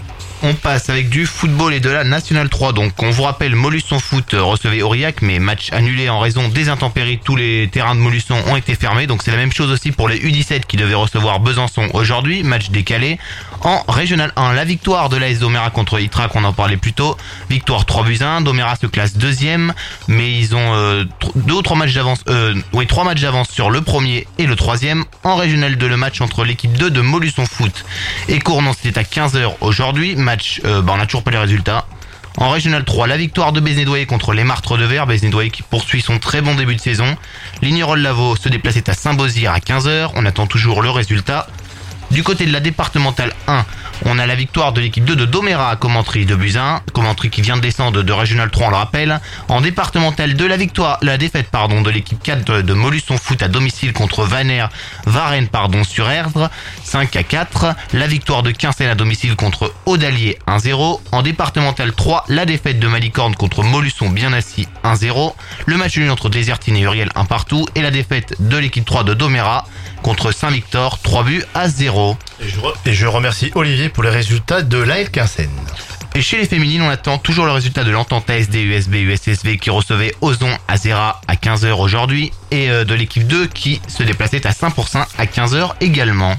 On passe avec du football et de la National trois. Donc on vous rappelle, Montluçon Foot recevait Aurillac, mais match annulé en raison des intempéries. Tous les terrains de Montluçon ont été fermés. Donc c'est la même chose aussi pour les U dix-sept qui devaient recevoir Besançon aujourd'hui. Match décalé. En Régional un, la victoire de l'A S Doméra contre Ytrac, on en parlait plus tôt. Victoire trois buts à un. Doméra se classe deuxième, mais ils ont euh, deux ou trois matchs d'avance. Euh, oui, trois matchs d'avance sur le premier et le troisième. En Régional deux, le match entre l'équipe deux de Montluçon Foot et Cournon, c'était à quinze heures aujourd'hui. Match, euh, bah on n'a toujours pas les résultats. En Régional trois, la victoire de Bézédoyer contre les Martres de Verre. Bézédoyer qui poursuit son très bon début de saison. Lignerolles-Lavaux se déplaçait à Saint-Beauzire à quinze heures. On attend toujours le résultat. Du côté de la départementale un, on a la victoire de l'équipe deux de Doméra à Commentry de buts à un. Commentry qui vient de descendre de Régional trois, on le rappelle. En départementale deux, la victoire, la défaite pardon de l'équipe quatre de Montluçon Foot à domicile contre Vanner, Varennes pardon sur Erdre, cinq à quatre. La victoire de Quinssaines à domicile contre Audalier, un zéro. En départementale trois, la défaite de Malicorne contre Montluçon bien assis, un zéro. Le match nul entre Désertine et Uriel, un partout. Et la défaite de l'équipe trois de Doméra contre Saint-Victor, trois buts à zéro. Et je, re- et je remercie Olivier pour les résultats de l'A L Quinssaines. Et chez les féminines, on attend toujours le résultat de l'entente A S D U S B U S S V qui recevait Ozon à Zéra à quinze heures aujourd'hui et de l'équipe deux qui se déplaçait à Saint-Pourçain à quinze heures également.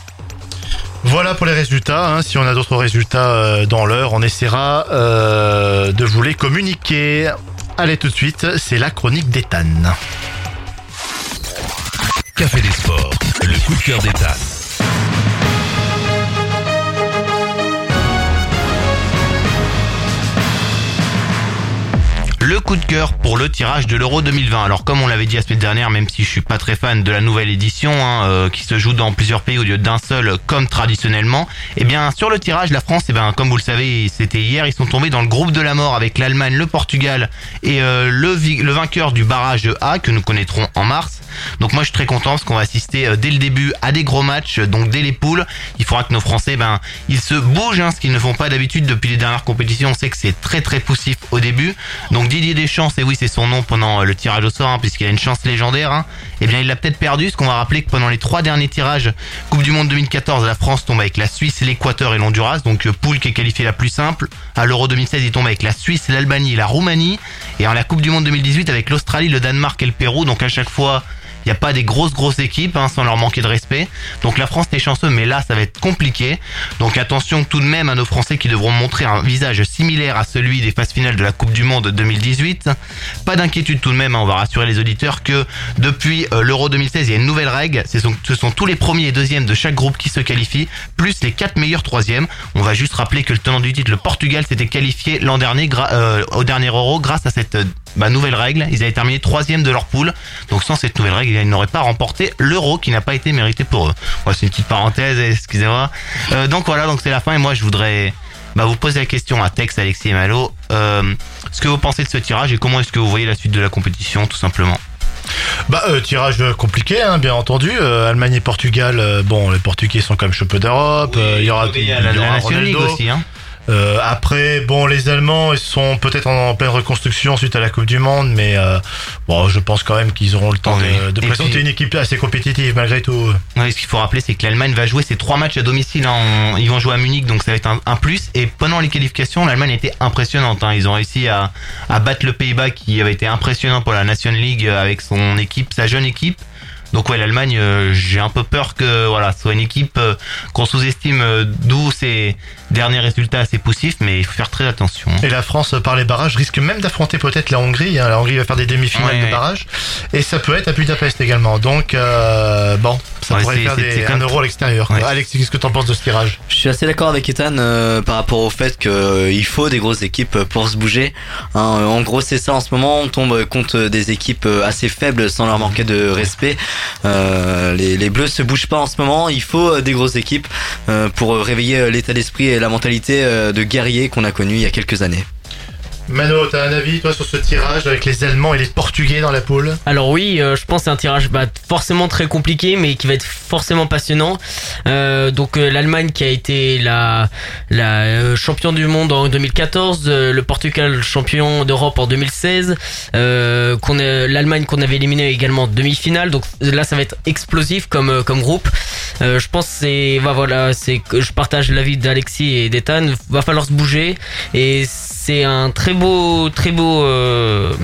Voilà pour les résultats. Hein. Si on a d'autres résultats euh, dans l'heure, on essaiera euh, de vous les communiquer. Allez, tout de suite, c'est la chronique d'Ethan. Café des Sports, le coup de cœur d'Ethan. Le coup de cœur pour le tirage de l'Euro deux mille vingt. Alors comme on l'avait dit la semaine dernière, même si je suis pas très fan de la nouvelle édition, hein, euh, qui se joue dans plusieurs pays au lieu d'un seul, comme traditionnellement, eh bien sur le tirage, la France, eh bien comme vous le savez, c'était hier, ils sont tombés dans le groupe de la mort avec l'Allemagne, le Portugal et euh, le, vi- le vainqueur du barrage A que nous connaîtrons en mars. Donc moi je suis très content parce qu'on va assister euh, dès le début à des gros matchs, donc dès les poules. Il faudra que nos Français, ben ils se bougent, hein, ce qu'ils ne font pas d'habitude depuis les dernières compétitions. On sait que c'est très très poussif au début. Donc Didier Deschamps, et oui c'est son nom pendant le tirage au sort, hein, puisqu'il a une chance légendaire, hein, eh bien il l'a peut-être perdu, parce qu'on va rappeler que pendant les trois derniers tirages Coupe du Monde deux mille quatorze, la France tombe avec la Suisse, l'Équateur et l'Honduras, donc euh, poule qui est qualifiée la plus simple. À l'Euro deux mille seize, il tombe avec la Suisse, l'Albanie et la Roumanie, et en la Coupe du Monde deux mille dix-huit avec l'Australie, le Danemark et le Pérou. Donc à chaque fois il n'y a pas des grosses grosses équipes, hein, sans leur manquer de respect. Donc la France est chanceuse, mais là ça va être compliqué. Donc attention tout de même à nos Français qui devront montrer un visage similaire à celui des phases finales de la Coupe du Monde deux mille dix-huit. Pas d'inquiétude tout de même, hein, on va rassurer les auditeurs que depuis euh, l'Euro deux mille seize, il y a une nouvelle règle. Ce sont, ce sont tous les premiers et deuxièmes de chaque groupe qui se qualifient, plus les quatre meilleurs troisièmes. On va juste rappeler que le tenant du titre, le Portugal, s'était qualifié l'an dernier gra- euh, au dernier Euro grâce à cette bah, nouvelle règle, ils avaient terminé troisième de leur poule. Donc sans cette nouvelle règle, ils n'auraient pas remporté l'Euro qui n'a pas été mérité pour eux. Ouais, c'est une petite parenthèse, excusez-moi. Euh, donc voilà, donc c'est la fin et moi je voudrais bah, vous poser la question à Tex, Alexis et Malo. Euh, ce que vous pensez de ce tirage et comment est-ce que vous voyez la suite de la compétition tout simplement? Bah euh, tirage compliqué hein, bien entendu. Euh, Allemagne et Portugal, euh, bon les Portugais sont quand même champions d'Europe. Oui, euh, il y aura, il y a la, il y aura la National League aussi hein. Euh, après, bon, les Allemands, ils sont peut-être en, en pleine reconstruction suite à la Coupe du Monde, mais euh, bon, je pense quand même qu'ils auront le temps oui. de, de présenter puis, une équipe assez compétitive malgré tout. Oui, ce qu'il faut rappeler, c'est que l'Allemagne va jouer ses trois matchs à domicile. Hein. Ils vont jouer à Munich, donc ça va être un, un plus. Et pendant les qualifications, l'Allemagne était impressionnante. Hein. Ils ont réussi à, à battre le Pays-Bas, qui avait été impressionnant pour la National League avec son équipe, sa jeune équipe. Donc ouais, l'Allemagne, euh, j'ai un peu peur que voilà, ce soit une équipe euh, qu'on sous-estime, euh, d'où ses derniers résultats assez poussifs, mais il faut faire très attention. Et la France, par les barrages, risque même d'affronter peut-être la Hongrie. Hein. La Hongrie va faire des demi-finales ouais, de ouais. barrage, et ça peut être à Budapest également. Donc euh, bon, ça ouais, pourrait faire des, c'est un euro à l'extérieur. Ouais. Alexis, qu'est-ce que t'en penses de ce tirage? Je suis assez d'accord avec Ethan euh, par rapport au fait qu'il euh, faut des grosses équipes pour se bouger. Hein, en gros, c'est ça en ce moment. On tombe contre des équipes assez faibles sans leur manquer de respect. Euh, les, les Bleus se bougent pas en ce moment. Il faut des grosses équipes euh, pour réveiller l'état d'esprit et la mentalité euh, de guerrier qu'on a connu il y a quelques années. Mano, t'as un avis toi sur ce tirage avec les Allemands et les Portugais dans la poule? Alors oui, euh, je pense que c'est un tirage bah, forcément très compliqué, mais qui va être forcément passionnant. Euh, donc euh, l'Allemagne qui a été la, la euh, championne du monde en deux mille quatorze, euh, le Portugal champion d'Europe en deux mille seize, euh, qu'on a, l'Allemagne qu'on avait éliminé également en demi-finale. Donc là, ça va être explosif comme comme groupe. Euh, je pense que c'est bah, voilà, c'est que je partage l'avis d'Alexis et d'Ethan. Va falloir se bouger et c'est un très beau, très beau, euh,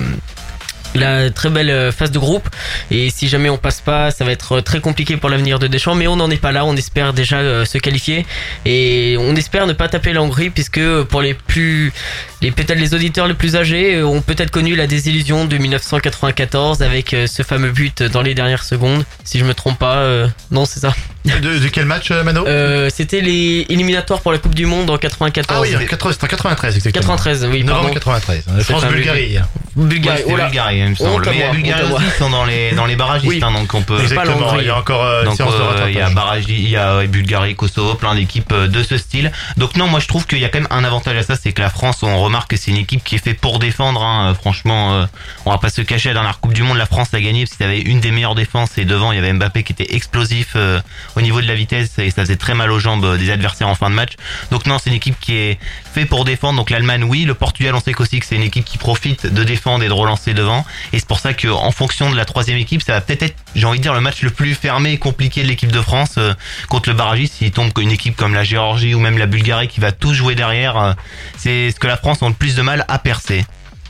la très belle phase de groupe. Et si jamais on passe pas, ça va être très compliqué pour l'avenir de Deschamps. Mais on n'en est pas là. On espère déjà euh, se qualifier et on espère ne pas taper la Hongrie, puisque pour les plus, les peut-être les auditeurs les plus âgés ont peut-être connu la désillusion de dix-neuf cent quatre-vingt-quatorze avec euh, ce fameux but dans les dernières secondes. Si je me trompe pas, euh, non c'est ça. De, de quel match, Mano? euh, C'était les éliminatoires pour la Coupe du Monde en quatre-vingt-quatorze. Ah oui, c'était en quatre-vingt-treize exactement. quatre-vingt-treize, oui, pardon. novembre quatre-vingt-treize. France-Bulgarie. Bulgarie, ouais, Bulgarie, il me semble. Mais la Bulgarie aussi sont dans les dans les barragistes, oui. hein, donc on peut. Exactement. Il y a encore euh, donc, séance de rattrapage. Il y a barrage, il y a Bulgarie, Kosovo, plein d'équipes de ce style. Donc non, moi je trouve qu'il y a quand même un avantage à ça, c'est que la France, on remarque que c'est une équipe qui est faite pour défendre. Hein. Franchement, euh, on va pas se cacher. Dans la Coupe du Monde, la France a gagné parce qu'il y avait une des meilleures défenses et devant il y avait Mbappé qui était explosif euh, au niveau de la vitesse et ça faisait très mal aux jambes des adversaires en fin de match. Donc non, c'est une équipe qui est faite pour défendre. Donc l'Allemagne, oui, le Portugal, on sait qu'aussi que c'est une équipe qui profite de défendre et de relancer devant. Et c'est pour ça que en fonction de la troisième équipe, ça va peut-être être, j'ai envie de dire, le match le plus fermé et compliqué de l'équipe de France euh, contre le barragiste. S'il tombe une équipe comme la Géorgie ou même la Bulgarie qui va tout jouer derrière, euh, c'est ce que la France a le plus de mal à percer.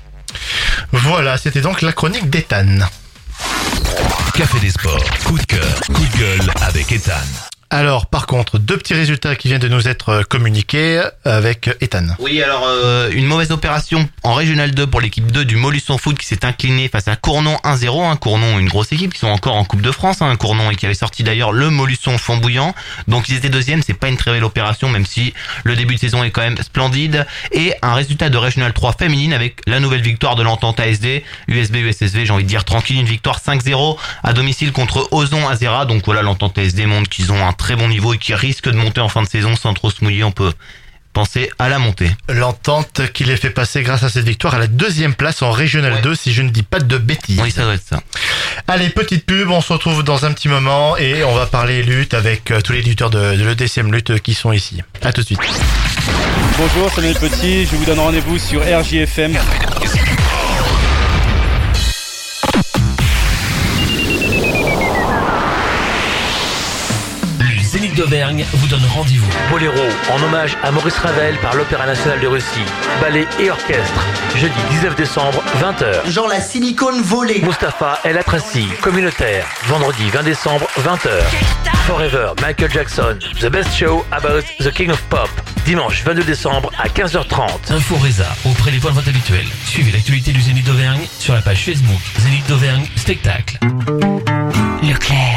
Voilà, c'était donc la chronique d'Ethan. Café des sports, coup de cœur, coup de gueule avec Ethan. Alors, par contre, deux petits résultats qui viennent de nous être communiqués avec Ethan. Oui, alors euh, une mauvaise opération en Régional deux pour l'équipe deux du Montluçon Foot qui s'est inclinée face à Cournon un zéro. Hein. Cournon, une grosse équipe qui sont encore en Coupe de France. Hein. Cournon et qui avait sorti d'ailleurs le Montluçon Fambouillant. Donc ils étaient deuxième, c'est pas une très belle opération, même si le début de saison est quand même splendide. Et un résultat de Régional trois féminine avec la nouvelle victoire de l'Entente A S D, U S B U S S V, j'ai envie de dire tranquille, une victoire cinq zéro à domicile contre Ozon Azera. Donc voilà, l'Entente A S D montre qu'ils ont un très bon niveau et qui risque de monter en fin de saison sans trop se mouiller. On peut penser à la montée. L'Entente qui les fait passer grâce à cette victoire à la deuxième place en Régional ouais. deux, si je ne dis pas de bêtises. Oui, ça doit être ça. Allez, petite pub, on se retrouve dans un petit moment et on va parler lutte avec tous les lutteurs de, de l'E D C M Lutte qui sont ici. À tout de suite. Bonjour, c'est Samuel Petit, je vous donne rendez-vous sur R J F M. Zénith d'Auvergne vous donne rendez-vous. Boléro, en hommage à Maurice Ravel par l'Opéra National de Russie. Ballet et orchestre, jeudi dix-neuf décembre, vingt heures. Genre la silicone volée. Mustapha El Atrassi, communautaire, vendredi vingt décembre, vingt heures. Forever, Michael Jackson, The Best Show About the King of Pop. Dimanche vingt-deux décembre à quinze heures trente. Info Reza, auprès des points de vente habituels. Suivez l'actualité du Zénith d'Auvergne sur la page Facebook Zénith d'Auvergne Spectacle. Leclerc. On fait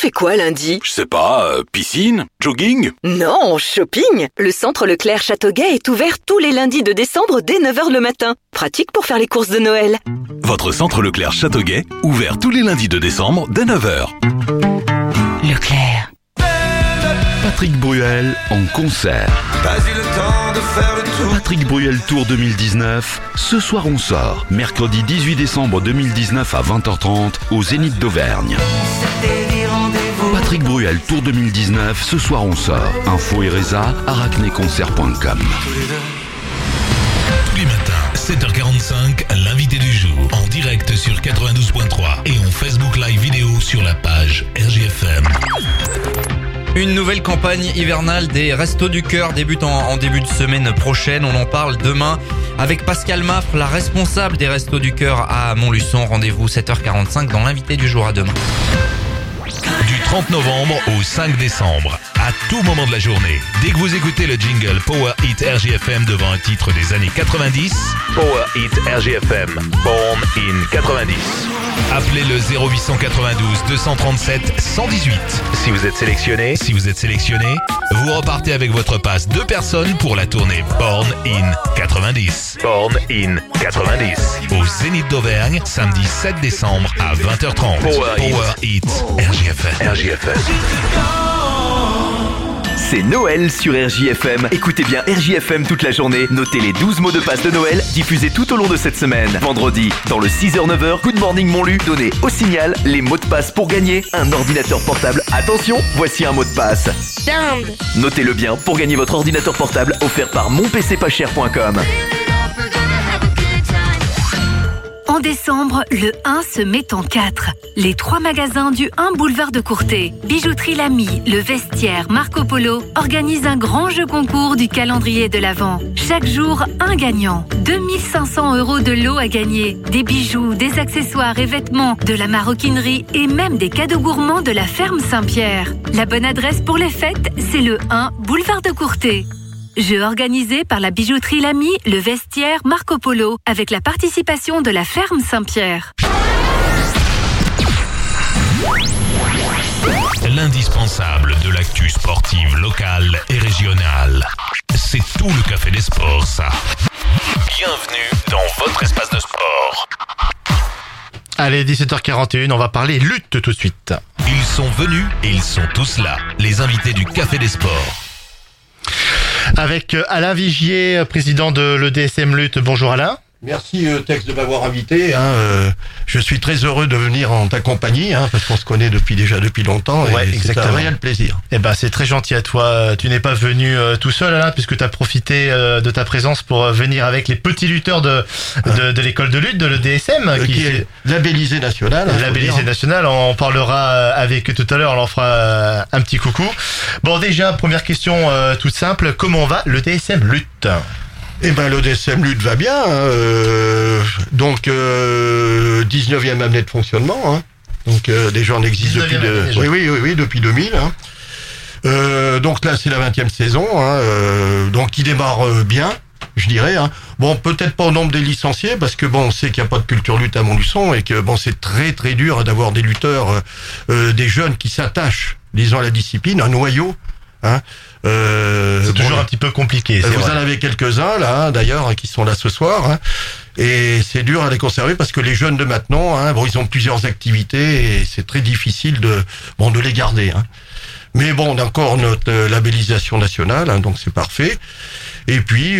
fait quoi lundi? Je sais pas, euh, piscine, jogging? Non, shopping. Le centre Leclerc Châteauguay est ouvert tous les lundis de décembre dès neuf heures le matin. Pratique pour faire les courses de Noël. Votre centre Leclerc Châteauguay, ouvert tous les lundis de décembre dès neuf heures. Leclerc. Patrick Bruel en concert. Pas eu le temps de faire le tour. Patrick Bruel Tour deux mille dix-neuf. Ce soir on sort. Mercredi dix-huit décembre deux mille dix-neuf à vingt heures trente au Zénith d'Auvergne. Patrick Bruel Tour deux mille dix-neuf. Ce soir on sort. Info et résa, arachnéconcert point com. Tous les matins, sept heures quarante-cinq, l'invité du jour, en direct sur quatre-vingt-douze point trois et en Facebook Live vidéo sur la page R J F M. Une nouvelle campagne hivernale des Restos du Cœur débute en, en début de semaine prochaine. On en parle demain avec Pascal Maffre, la responsable des Restos du Cœur à Montluçon. Rendez-vous sept heures quarante-cinq dans l'invité du jour. À demain. Du trente novembre au cinq décembre, à tout moment de la journée, dès que vous écoutez le jingle Power Hit R J F M devant un titre des années quatre-vingt-dix, Power Hit R J F M, Born in quatre-vingt-dix. Appelez le zéro huit cent quatre-vingt-douze deux cent trente-sept cent dix-huit. Si vous êtes sélectionné, si vous êtes sélectionné, vous repartez avec votre passe deux personnes pour la tournée Born in quatre-vingt-dix. Born in quatre-vingt-dix. Au Zénith d'Auvergne, samedi sept décembre à vingt heures trente. Power, Power Hit R J F M. R J F M. C'est Noël sur R J F M. Écoutez bien R J F M toute la journée. Notez les douze mots de passe de Noël diffusés tout au long de cette semaine. Vendredi, dans le six heures neuf heures, Good Morning Montlu, donnez au signal les mots de passe pour gagner un ordinateur portable. Attention, voici un mot de passe. Dinde. Notez-le bien pour gagner votre ordinateur portable offert par mon p c pas cher point com. En décembre, le un se met en quatre. Les trois magasins du un boulevard de Courtet, Bijouterie Lamy, Le Vestiaire, Marco Polo organisent un grand jeu concours du calendrier de l'Avent. Chaque jour, un gagnant. deux mille cinq cents euros de lot à gagner. Des bijoux, des accessoires et vêtements, de la maroquinerie et même des cadeaux gourmands de la ferme Saint-Pierre. La bonne adresse pour les fêtes, c'est le un boulevard de Courtet. Jeu organisé par la bijouterie Lamy, Le Vestiaire, Marco Polo, avec la participation de la ferme Saint-Pierre. L'indispensable de l'actu sportive locale et régionale. C'est tout le Café des Sports, ça. Bienvenue dans votre espace de sport. Allez, dix-sept heures quarante et une, on va parler lutte tout de suite. Ils sont venus et ils sont tous là. Les invités du Café des Sports. Avec Alain Vigier, président de l'E D S M Lutte. Bonjour Alain. Merci euh, Tex de m'avoir invité. Hein, euh, je suis très heureux de venir en ta compagnie, hein, parce qu'on se connaît depuis déjà depuis longtemps. Ouais, et exactement. C'est un réel plaisir. Eh ben, c'est très gentil à toi. Tu n'es pas venu euh, tout seul, Alain, puisque tu as profité euh, de ta présence pour euh, venir avec les petits lutteurs de de, de l'école de lutte de l'E D S M, euh, qui, qui est labellisé national. Hein, labellisé national. On parlera euh, avec eux tout à l'heure. On leur fera euh, un petit coucou. Bon, déjà, première question euh, toute simple. Comment va l'E D S M Lutte? Eh ben, l'E D S M Lutte va bien. Hein, euh, donc, euh, dix-neuvième année de fonctionnement. Hein, donc, euh, déjà, on existe depuis de, oui, oui, oui, oui, depuis deux mille. Hein. Euh, donc là, c'est la vingtième saison. Hein, euh, donc, il démarre euh, bien, je dirais. Hein. Bon, peut-être pas au nombre des licenciés, parce que bon, on sait qu'il n'y a pas de culture lutte à Montluçon et que bon, c'est très très dur d'avoir des lutteurs, euh, euh, des jeunes qui s'attachent, disons, à la discipline, un noyau. Hein. Euh, c'est bon, toujours un petit peu compliqué. Vous vrai. en avez quelques-uns là, hein, d'ailleurs, hein, qui sont là ce soir, hein, et c'est dur à les conserver parce que les jeunes de maintenant, hein, bon, ils ont plusieurs activités et c'est très difficile de, bon, de les garder. Hein. Mais bon, on a encore notre euh, labellisation nationale, hein, donc c'est parfait. Et puis,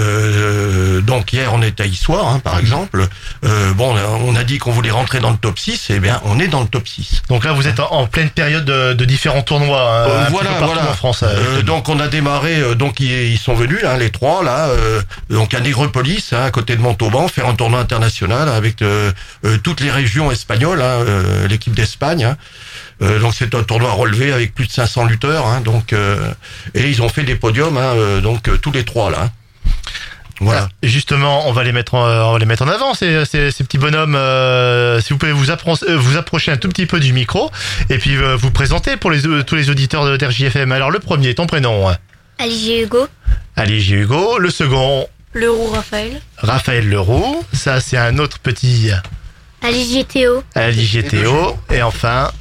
euh, donc hier on était à Issoire, hein, par exemple. Euh, bon, on a dit qu'on voulait rentrer dans le top six, et bien on est dans le top six. Donc là, vous êtes en, en pleine période de, de différents tournois, hein, euh, un voilà, petit peu partout voilà. en France. Euh, donc on a démarré, euh, donc ils, ils sont venus, hein, les trois là, euh, donc à Nègrepelisse, hein, à côté de Montauban, faire un tournoi international avec euh, euh, toutes les régions espagnoles, hein, euh, l'équipe d'Espagne. Hein. Euh, donc c'est un tournoi relevé avec plus de cinq cents lutteurs, hein, donc euh, et ils ont fait des podiums, hein, euh, donc euh, tous les trois là. Hein. Voilà. Et justement, on va les mettre en, on va les mettre en avant ces, ces, ces petits bonhommes. Euh, si vous pouvez vous, appro- vous approcher un tout petit peu du micro et puis euh, vous présenter pour les tous les auditeurs de R J F M. Alors le premier, ton prénom? Aligier Hugo. Aligier Hugo. Le second? Leroux Raphaël. Raphaël Leroux. Ça c'est un autre petit. Aligier Théo. Aligier Théo. Et enfin.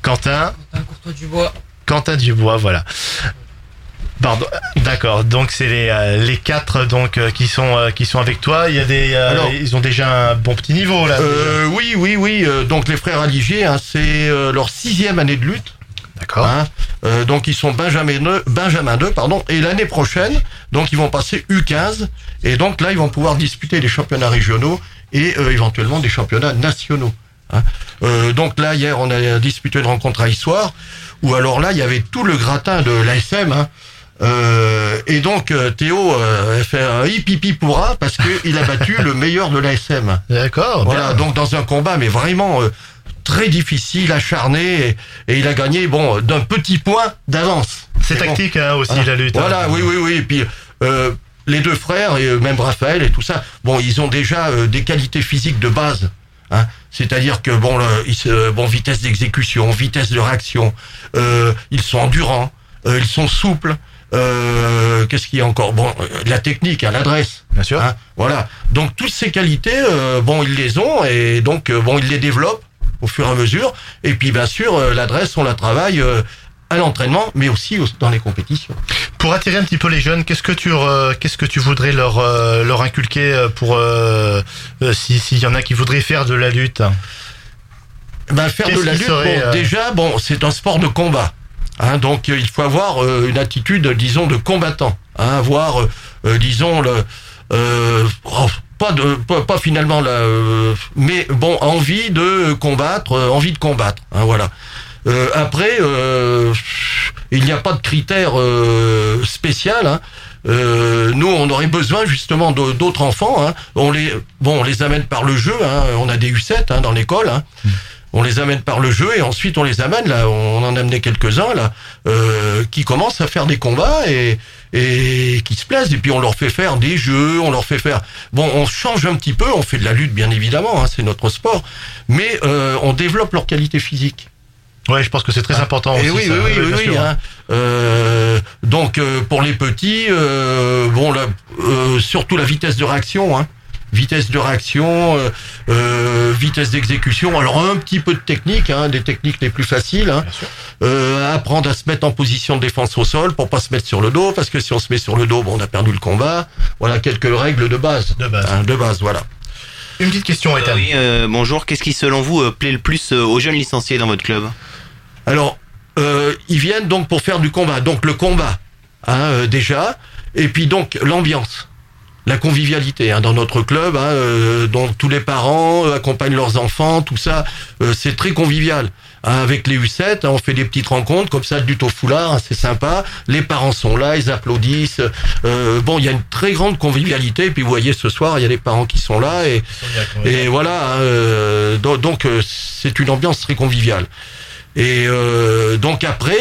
Quentin. Courtois Dubois. Quentin Dubois, voilà. Pardon. D'accord. Donc c'est les euh, les quatre donc euh, qui sont euh, qui sont avec toi. Il y a des euh, Alors, ils ont déjà un bon petit niveau là. Euh, oui, oui, oui. euh, donc les frères Aligier, hein, c'est euh, leur sixième année de lutte. D'accord. Hein, euh, donc ils sont Benjamin deux, Benjamin deux, pardon. Et l'année prochaine, donc ils vont passer U quinze. Et donc là, ils vont pouvoir disputer les championnats régionaux et euh, éventuellement des championnats nationaux. Hein. Euh, donc là, hier, on a disputé une rencontre à Issoire, où alors là, il y avait tout le gratin de l'A S M. Hein. Euh, et donc euh, Théo euh, a fait un hip hip hip pourra parce que il a battu le meilleur de l'A S M. D'accord. Voilà, bien. donc dans un combat, mais vraiment euh, très difficile, acharné, et, et il a gagné bon d'un petit point d'avance. C'est Mais tactique bon, hein, aussi voilà. la lutte. Voilà, hein. oui, oui, oui. Et puis euh, les deux frères et euh, même Raphaël et tout ça, bon, ils ont déjà euh, des qualités physiques de base. Hein, c'est-à-dire que bon, le, ils, se- bon, vitesse d'exécution, vitesse de réaction, euh, ils sont endurants, euh, ils sont souples. Euh, qu'est-ce qu'il y a encore? Bon, euh, la technique, hein, l'adresse. Bien sûr. Hein, voilà. Donc toutes ces qualités, euh, bon, ils les ont et donc euh, bon, ils les développent au fur et à mesure. Et puis bien sûr, euh, l'adresse, on la travaille euh, à l'entraînement, mais aussi au- dans les compétitions. Pour attirer un petit peu les jeunes, qu'est-ce que tu euh, qu'est-ce que tu voudrais leur euh, leur inculquer euh, pour euh, euh, si s'il y en a qui voudraient faire de la lutte? Ben, faire de Qu'est-ce la qui lutte, serait, bon, euh, déjà, bon, c'est un sport de combat. Hein, donc euh, il faut avoir euh, une attitude, disons, de combattant. Hein, avoir, euh, euh, disons, le, euh, oh, pas de, pas, pas finalement là, euh, mais bon, envie de combattre, euh, envie de combattre. Hein, voilà. Euh, après, euh, il n'y a pas de critères euh, spécial. Hein. Euh, nous, on aurait besoin justement de- d'autres enfants. Hein. On les, bon, on les amène par le jeu. Hein. On a des U sept hein, dans l'école. Hein. On les amène par le jeu et ensuite on les amène là. On en a amené quelques-uns là euh, qui commencent à faire des combats et et qui se plaisent. Et puis on leur fait faire des jeux, on leur fait faire. Bon, on change un petit peu. On fait de la lutte bien évidemment. Hein, c'est notre sport, mais euh, on développe leur qualité physique. Ouais, je pense que c'est très important aussi. Et oui, ça. oui, oui, oui, bien oui, sûr. hein. Euh, donc euh, pour les petits, euh, bon, là, euh, surtout la vitesse de réaction, hein. Vitesse de réaction, euh, euh, vitesse d'exécution. Alors un petit peu de technique, hein, des techniques les plus faciles. Hein. Euh, apprendre à se mettre en position de défense au sol pour pas se mettre sur le dos, parce que si on se met sur le dos, bon, on a perdu le combat. Voilà quelques règles de base. De base. Hein, de base, voilà. Une petite question, Ethan. Euh, oui, euh, bonjour. Qu'est-ce qui, selon vous, euh, plaît le plus euh, aux jeunes licenciés dans votre club? Alors, euh, ils viennent donc pour faire du combat. Donc le combat, hein, euh, déjà, et puis donc l'ambiance, la convivialité hein, dans notre club. Hein, euh, donc tous les parents euh, accompagnent leurs enfants, tout ça, euh, c'est très convivial. Hein, avec les U sept, hein, on fait des petites rencontres comme ça, lutte au foulard, hein, c'est sympa. Les parents sont là, ils applaudissent. Euh, bon, il y a une très grande convivialité. Et puis vous voyez, ce soir, il y a les parents qui sont là et et voilà. Hein, euh, donc donc, euh, c'est une ambiance très conviviale. Et euh, donc après,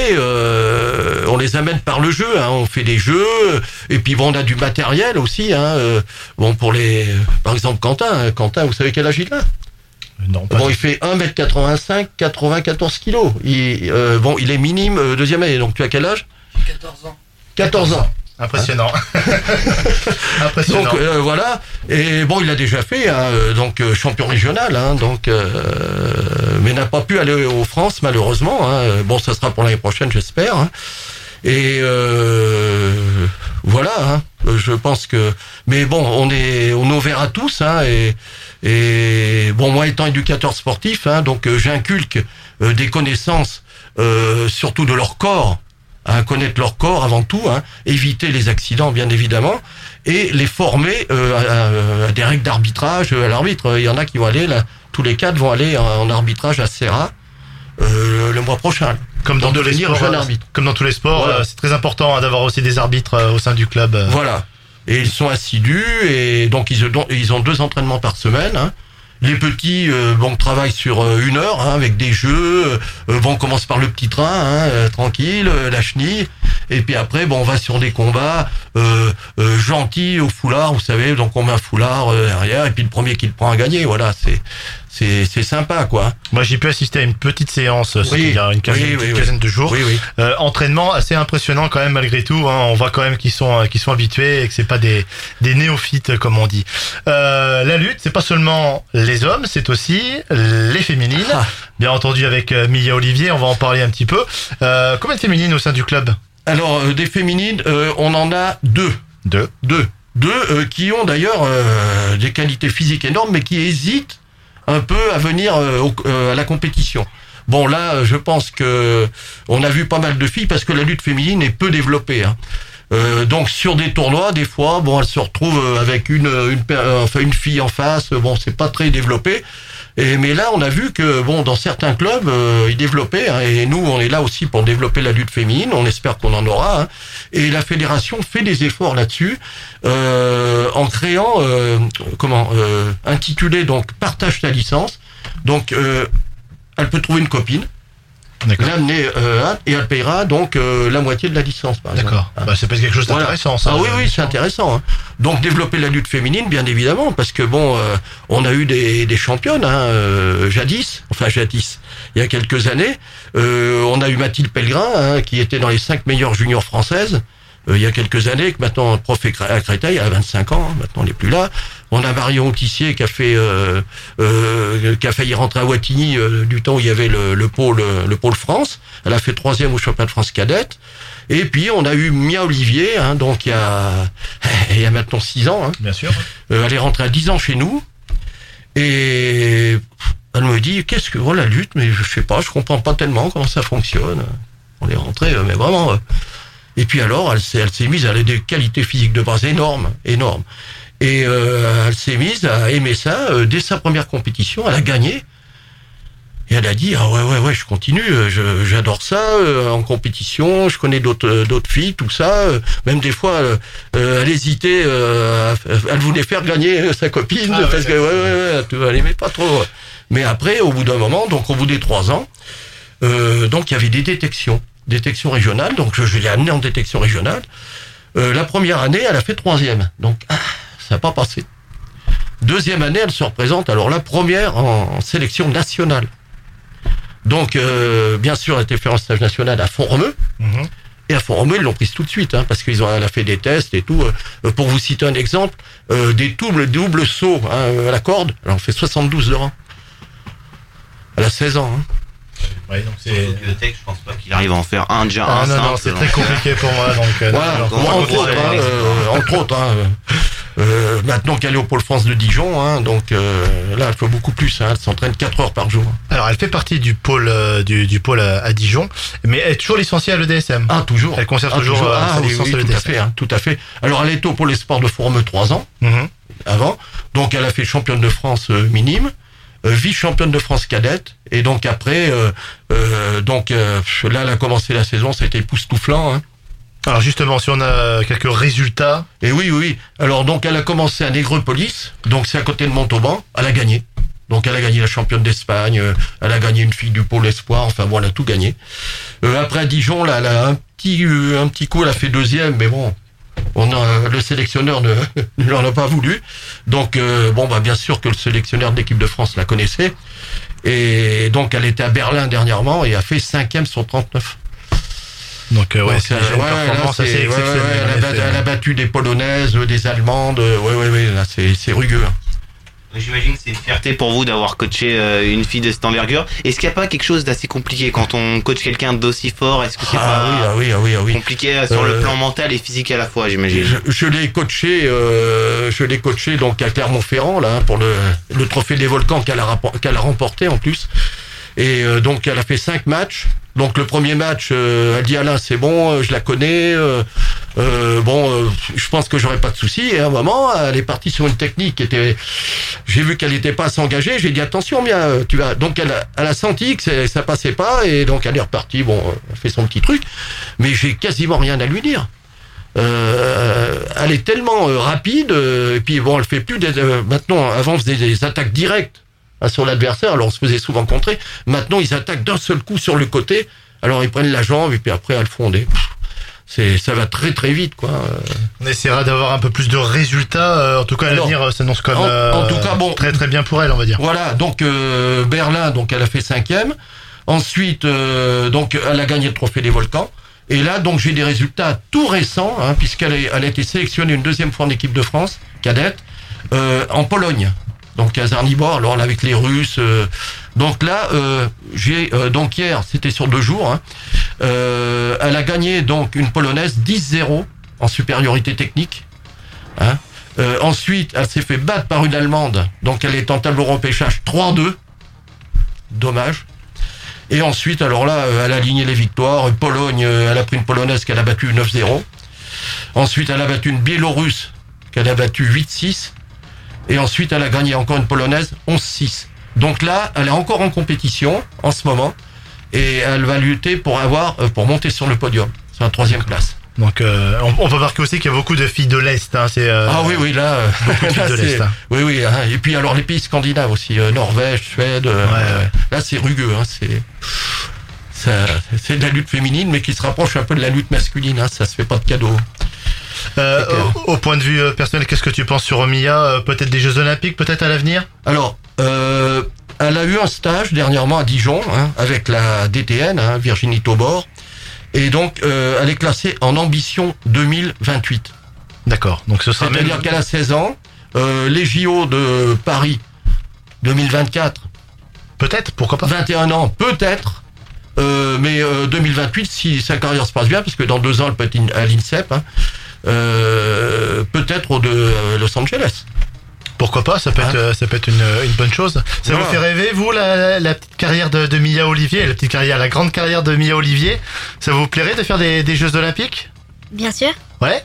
euh, on les amène par le jeu. Hein, on fait des jeux. Et puis bon, on a du matériel aussi. Hein, euh, bon pour les, par exemple Quentin. Hein, Quentin, vous savez quel âge il a? Non, pas bon, il fait un mètre quatre-vingt-cinq, quatre-vingt-quatorze kilos. Il, euh, bon, il est minime euh, deuxième année. Donc tu as quel âge? quatorze ans. quatorze ans. Impressionnant. Impressionnant. Donc euh, voilà. Et bon, il l'a déjà fait. Hein, euh, donc euh, champion régional. Hein, donc, euh, mais n'a pas pu aller aux France malheureusement. Hein. Bon, ça sera pour l'année prochaine, j'espère. Hein. Et euh, voilà. Hein, je pense que. Mais bon, on est, on est ouvert à tous. Hein, et, et bon, moi étant éducateur sportif, hein, donc euh, j'inculque euh, des connaissances, euh, surtout de leur corps. Hein, connaître leur corps avant tout, hein, éviter les accidents bien évidemment, et les former euh, à, à des règles d'arbitrage à l'arbitre. Il y en a qui vont aller, là, tous les quatre vont aller en, en arbitrage à Serra euh, le mois prochain. Comme dans, Pour tous les devenir sports, jeune euh, arbitre. comme dans tous les sports, Voilà. euh, c'est très important hein, d'avoir aussi des arbitres euh, au sein du club. euh. Voilà. Et ils sont assidus et donc ils, ont- ils ont deux entraînements par semaine. Hein. Les petits euh, bon, travaillent sur euh, une heure hein, avec des jeux. Euh, bon, on commence par le petit train, hein, euh, tranquille, euh, la chenille. Et puis après, bon, on va sur des combats euh, euh, gentils au foulard, vous savez. Donc on met un foulard euh, derrière et puis le premier qui le prend a gagné. Voilà, c'est c'est c'est sympa, quoi. Moi, j'ai pu assister à une petite séance, Oui. c'était il y a une quinzaine, Oui, oui, une oui. quinzaine de jours. Oui, oui. Euh, entraînement assez impressionnant quand même malgré tout. Hein. On voit quand même qu'ils sont qu'ils sont habitués et que c'est pas des des néophytes comme on dit. Euh, la lutte, c'est pas seulement les hommes, c'est aussi les féminines. Ah. Bien entendu avec euh, Mia Olivier, on va en parler un petit peu. Euh, combien de féminines au sein du club? Alors, euh, des féminines, euh, on en a deux. Deux. Deux. Deux euh, qui ont d'ailleurs euh, des qualités physiques énormes, mais qui hésitent un peu à venir euh, au- euh, à la compétition. Bon, là, euh, je pense que on a vu pas mal de filles parce que la lutte féminine est peu développée. Hein. Euh, donc sur des tournois, des fois, bon, elles se retrouvent euh, avec une, une, per- euh, enfin une fille en face. Bon, c'est pas très développé. Et mais là, on a vu que bon, dans certains clubs, euh, ils développaient. Hein, et nous, on est là aussi pour développer la lutte féminine. On espère qu'on en aura. Hein. Et la fédération fait des efforts là-dessus, euh, en créant, euh, comment, euh, intitulé donc partage ta licence. Donc, euh, elle peut trouver une copine. L'amener euh, et elle payera donc euh, la moitié de la licence. par exemple. D'accord. Bah, c'est pas quelque chose d'intéressant, ça. Ah oui, oui, c'est intéressant. Hein. Donc développer la lutte féminine, bien évidemment, parce que bon, euh, on a eu des, des championnes, hein, euh, jadis, enfin jadis, il y a quelques années. Euh, on a eu Mathilde Pellegrin, hein, qui était dans les cinq meilleures juniors françaises. Euh, il y a quelques années, que maintenant prof est Cré- à Créteil, elle a vingt-cinq ans, hein, maintenant elle n'est plus là. On a Marion Autissier qui a fait, euh, euh, qui a failli rentrer à Wattignies euh, du temps où il y avait le, le pôle, le pôle France. Elle a fait troisième au championnat de France cadette. Et puis on a eu Mia Olivier, hein, donc il y a, il y a maintenant six ans. Hein. Bien sûr. Euh, elle est rentrée à dix ans chez nous. Et elle me dit, qu'est-ce que, oh la lutte, mais je sais pas, je comprends pas tellement comment ça fonctionne. On est rentré, euh, mais vraiment. euh, Et puis alors, elle s'est, elle s'est mise, elle a des qualités physiques de base énormes, énormes. Et euh, elle s'est mise à aimer ça. Euh, dès sa première compétition, elle a gagné. Et elle a dit, ah ouais, ouais, ouais, je continue, euh, je, j'adore ça, euh, en compétition, je connais d'autres, euh, d'autres filles, tout ça. euh, même des fois, euh, euh, elle hésitait, euh, à- elle voulait faire gagner euh, sa copine, Ah ouais, parce que, ouais, ouais, ouais, tu vois, elle aimait pas trop. Mais après, au bout d'un moment, donc au bout des trois ans, euh, donc il y avait des détections, détections régionales, donc je, je l'ai amenée en détection régionale. Euh, la première année, elle a fait troisième, donc ah, ça n'a pas passé. Deuxième année, elle se représente, alors la première en, en sélection nationale. Donc, euh, bien sûr, elle était fait en stage national à Font-Romeu. Mhm. Et à Font-Romeu, ils l'ont prise tout de suite, hein, parce qu'ils ont, elle a fait des tests et tout. Euh, pour vous citer un exemple, euh, des doubles, doubles sauts hein, à la corde, elle en fait soixante-douze de rang. Elle a seize ans. Hein. Ouais, donc c'est... Je pense pas qu'il arrive à en faire un déjà. Ah un non, non, simple, c'est donc, très compliqué pour moi. Donc, euh, Voilà, non, donc, non, entre, non, autres, non, hein, non, euh, entre autres, hein, euh, maintenant qu'elle est au pôle France de Dijon, hein, donc euh, là, elle fait beaucoup plus. Hein, elle s'entraîne quatre heures par jour. Alors, elle fait partie du pôle euh, du, du pôle à, à Dijon, mais elle est toujours licenciée à l'E D S M. Ah, toujours. Elle conserve Ah, toujours, toujours. euh, Ah, sa oui, licence oui, à tout l'E D à S M. fait, hein, tout à fait. Alors, elle était au pôle sport de Font-Romeu trois ans Mhm. avant, donc elle a fait championne de France euh, minime. Euh, vice-championne de France cadette, et donc après, euh, euh, donc euh, là, elle a commencé la saison, c'était époustouflant. Hein. Alors justement, si on a quelques résultats. Et oui, oui, oui. Alors donc, elle a commencé à Nègrepelisse, donc c'est à côté de Montauban, elle a gagné. Donc elle a gagné la championne d'Espagne, euh, elle a gagné une fille du pôle espoir, enfin bon, elle a tout gagné. Euh, après à Dijon, là, elle a un petit, euh, un petit coup, elle a fait deuxième, mais bon. On a, le sélectionneur ne, ne l'en a pas voulu. Donc, euh, bon, bah, bien sûr que le sélectionneur de l'équipe de France la connaissait. Et donc, elle était à Berlin dernièrement et a fait cinquième sur trente-neuf. Donc, euh, ouais, Donc, c'est euh, déjà une ouais, performance là, assez c'est- ouais, exceptionnelle. ouais, elle, a en battu, effet. elle a battu des Polonaises, des Allemandes. euh, Ouais, ouais, ouais, là, c'est, c'est rugueux. hein. J'imagine que c'est une fierté pour vous d'avoir coaché euh, une fille de cette envergure. Est-ce qu'il n'y a pas quelque chose d'assez compliqué quand on coach quelqu'un d'aussi fort? Est-ce que c'est Ah pas oui, ah oui, ah oui, ah oui. compliqué euh, sur Euh, le plan mental et physique à la fois, j'imagine? Je, je l'ai coaché, euh, je l'ai coaché donc à Clermont-Ferrand là hein, pour le, le trophée des volcans qu'elle a, rappor- qu'elle a remporté en plus. Et euh, donc elle a fait cinq matchs. Donc le premier match, euh, elle dit Alain c'est bon, euh, je la connais. Euh, euh, bon, euh, je pense que j'aurai pas de soucis. Et à un moment, elle est partie sur une technique qui était. J'ai vu qu'elle n'était pas à s'engager. J'ai dit attention, Mia, tu vas. Donc elle a, elle a senti que c'est- ça passait pas et donc elle est repartie. Bon, elle fait son petit truc, mais j'ai quasiment rien à lui dire. Euh, elle est tellement euh, rapide euh, et puis bon, elle fait plus des, euh, maintenant. Avant, on faisait des attaques directes hein, sur l'adversaire. Alors on se faisait souvent contrer. Maintenant, ils attaquent d'un seul coup sur le côté. Alors ils prennent la jambe et puis après elles font des. C'est, ça va très très vite quoi. On essaiera d'avoir un peu plus de résultats. Euh, en tout cas, à Alors, l'avenir s'annonce comme en, euh, en tout cas, bon, très très bien pour elle, on va dire. Voilà, donc euh, Berlin, donc elle a fait cinquième. Ensuite, euh, donc elle a gagné le trophée des volcans. Et là, donc j'ai des résultats tout récents, hein, puisqu'elle est, elle a été sélectionnée une deuxième fois en équipe de France cadette euh, en Pologne. Donc à Zarnibor, alors là avec les Russes. Euh, donc là, euh, j'ai euh, donc hier, c'était sur deux jours. Hein, euh, elle a gagné donc une polonaise dix zéro en supériorité technique. Hein. Euh, ensuite, elle s'est fait battre par une Allemande. Donc elle est en tableau repêchage trois deux. Dommage. Et ensuite, alors là, elle a aligné les victoires. Pologne, elle a pris une polonaise qu'elle a battue neuf zéro. Ensuite, elle a battu une biélorusse qu'elle a battue huit six. Et ensuite, elle a gagné encore une polonaise onze six. Donc là, elle est encore en compétition en ce moment. Et elle va lutter pour avoir, pour monter sur le podium. C'est la troisième place. Donc euh, on, on peut marquer aussi qu'il y a beaucoup de filles de l'Est. Hein, c'est, euh, ah oui, oui, là, beaucoup de filles là, de l'Est. Hein. Oui, oui. Hein, et puis alors les pays scandinaves aussi, euh, Norvège, Suède. Euh, ouais, ouais. Là, c'est rugueux. Hein, c'est, ça, c'est de la lutte féminine, mais qui se rapproche un peu de la lutte masculine. Hein, ça se fait pas de cadeau. Euh, au, au point de vue personnel, qu'est-ce que tu penses sur Mia? Peut-être des Jeux Olympiques, peut-être à l'avenir? Alors, euh, elle a eu un stage dernièrement à Dijon, hein, avec la D T N, hein, Virginie Taubor. Et donc, euh, elle est classée en ambition deux mille vingt-huit. D'accord. Donc ce sera C'est-à-dire même... qu'elle a seize ans. Euh, les J O de Paris deux mille vingt-quatre. Peut-être, pourquoi pas. vingt et un ans, peut-être. Euh, mais euh, deux mille vingt-huit, si sa carrière se passe bien, parce que dans deux ans, elle peut être à l'INSEP, hein, euh, peut-être au de euh, Los Angeles. Pourquoi pas, ça peut être, hein ça peut être une, une bonne chose. Ça voilà. vous fait rêver, vous, la, la, la petite carrière de, de Mia Olivier, la petite carrière, la grande carrière de Mia Olivier? Ça vous plairait de faire des, des Jeux Olympiques? Bien sûr. Ouais.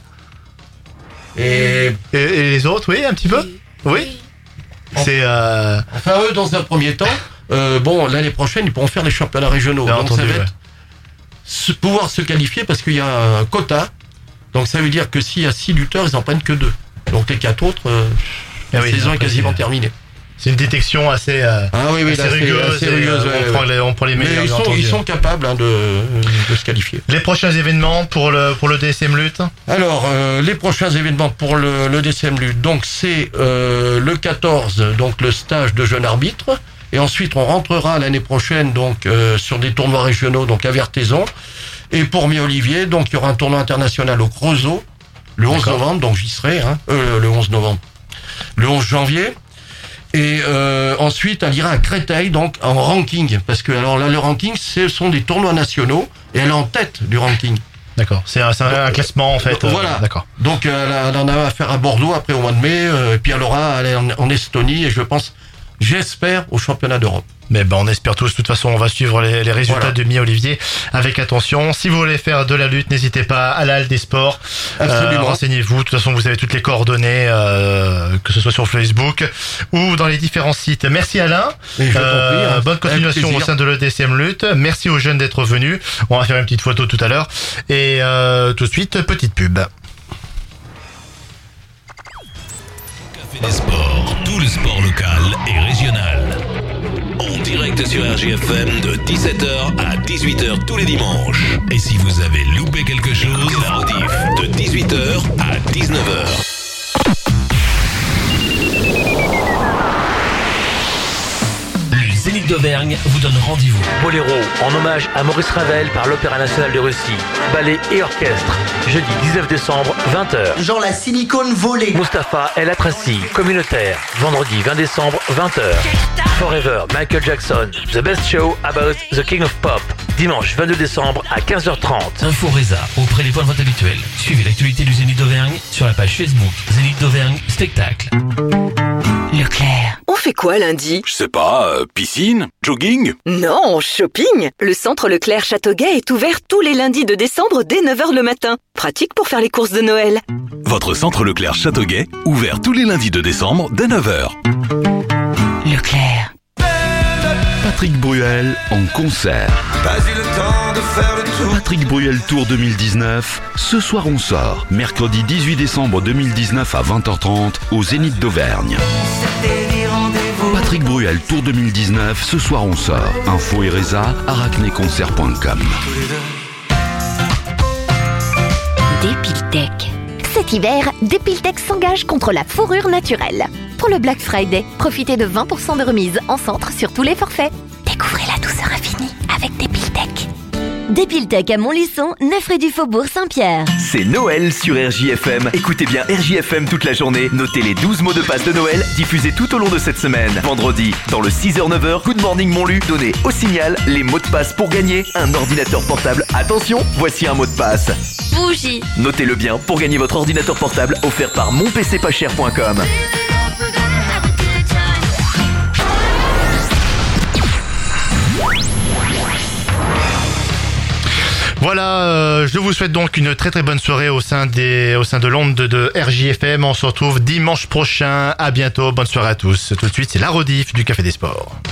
Et... Et, et les autres, oui, un petit peu? Oui. C'est... Euh... Enfin, eux, dans un premier temps, euh, bon, l'année prochaine, ils pourront faire les championnats régionaux. Bien donc entendu, ça va ouais. être se, pouvoir se qualifier parce qu'il y a un quota. Donc ça veut dire que s'il y a six lutteurs, ils en prennent que deux. Donc les quatre autres, euh, ah la oui, saison est après, quasiment c'est... terminée. C'est une détection assez, euh, ah oui, oui, assez là, rugueuse. C'est, assez rugueuse et, euh, ouais, on, prend ouais. les, on prend les meilleurs. Mais ils sont, ils sont capables hein, de, de se qualifier. Les prochains événements pour le, pour le D S M Lutte? Alors, euh, les prochains événements pour le, le D S M Lutte, donc c'est euh, le quatorze, donc le stage de jeune arbitre. Et ensuite, on rentrera l'année prochaine donc euh, sur des tournois régionaux, donc à Vertaison. Et pour Mia Olivier, donc il y aura un tournoi international au Creusot, le onze novembre, donc j'y serai, hein, euh, le onze novembre, le onze janvier. Et euh, ensuite, elle ira à Créteil, donc en ranking, parce que alors là, le ranking, ce sont des tournois nationaux, et elle est en tête du ranking. D'accord. C'est un, c'est un, un classement en fait. Euh, voilà. Euh, d'accord. Donc elle, a, elle en a à faire à Bordeaux après au mois de mai, euh, et puis elle aura elle est en, en Estonie, et je pense, j'espère, au championnat d'Europe. Mais ben on espère tous. De toute façon, on va suivre les, les résultats Voilà. de Mia Olivier avec attention. Si vous voulez faire de la lutte, n'hésitez pas à la Halle des Sports. Absolument. Euh, renseignez-vous. De toute façon, vous avez toutes les coordonnées, euh, que ce soit sur Facebook ou dans les différents sites. Merci Alain. Et je t'en prie, hein. Bonne continuation Avec au plaisir. sein de l'E D S M Lutte. Merci aux jeunes d'être venus. On va faire une petite photo tout à l'heure. Et euh, tout de suite, petite pub. Café des sports, tout le sport local et régional. En direct sur R J F M de dix-sept heures à dix-huit heures tous les dimanches. Et si vous avez loupé quelque chose, la rediff de dix-huit heures à dix-neuf heures. Le Zénith d'Auvergne vous donne rendez-vous. Boléro, en hommage à Maurice Ravel par l'Opéra National de Russie. Ballet et orchestre. Jeudi dix-neuf décembre, vingt heures. Genre la silicone volée. Mustapha El Atrassi, communautaire. Vendredi vingt décembre, vingt heures. Forever, Michael Jackson. The Best Show About the King of Pop. Dimanche vingt-deux décembre à quinze heures trente. Info Reza, auprès des points de vente habituels. Suivez l'actualité du Zénith d'Auvergne sur la page Facebook Zénith d'Auvergne Spectacle. Leclerc. On fait quoi lundi? Je sais pas, euh, piscine, jogging. Non, shopping. Le centre Leclerc Châteauguay est ouvert tous les lundis de décembre dès neuf heures le matin. Pratique pour faire les courses de Noël. Votre centre Leclerc Châteauguay, ouvert tous les lundis de décembre dès neuf heures. Leclerc. Patrick Bruel en concert. Pas eu le temps de faire le tour. Patrick Bruel Tour deux mille dix-neuf. Ce soir on sort. Mercredi dix-huit décembre deux mille dix-neuf à vingt heures trente au Zénith d'Auvergne. Patrick Bruel Tour deux mille dix-neuf. Ce soir on sort. Info et Reza, arachnéconcert point com. Dépiltech. Cet hiver, Dépiltec s'engage contre la fourrure naturelle. Pour le Black Friday, profitez de vingt pour cent de remise en centre sur tous les forfaits. Découvrez la douceur infinie avec Dépiltec. Dépiltec à Montluçon, neuf rue du Faubourg Saint-Pierre. C'est Noël sur R J F M. Écoutez bien R J F M toute la journée. Notez les douze mots de passe de Noël diffusés tout au long de cette semaine. Vendredi, dans le six heures neuf heures, Good Morning Montlu, donnez au signal les mots de passe pour gagner un ordinateur portable. Attention, voici un mot de passe. Bougie. Notez-le bien pour gagner votre ordinateur portable offert par mon p c pas cher point com. Voilà, euh, je vous souhaite donc une très très bonne soirée au sein des au sein de l'onde de, de R J F M. On se retrouve dimanche prochain. À bientôt, bonne soirée à tous. Tout de suite, c'est la rediff du Café des Sports.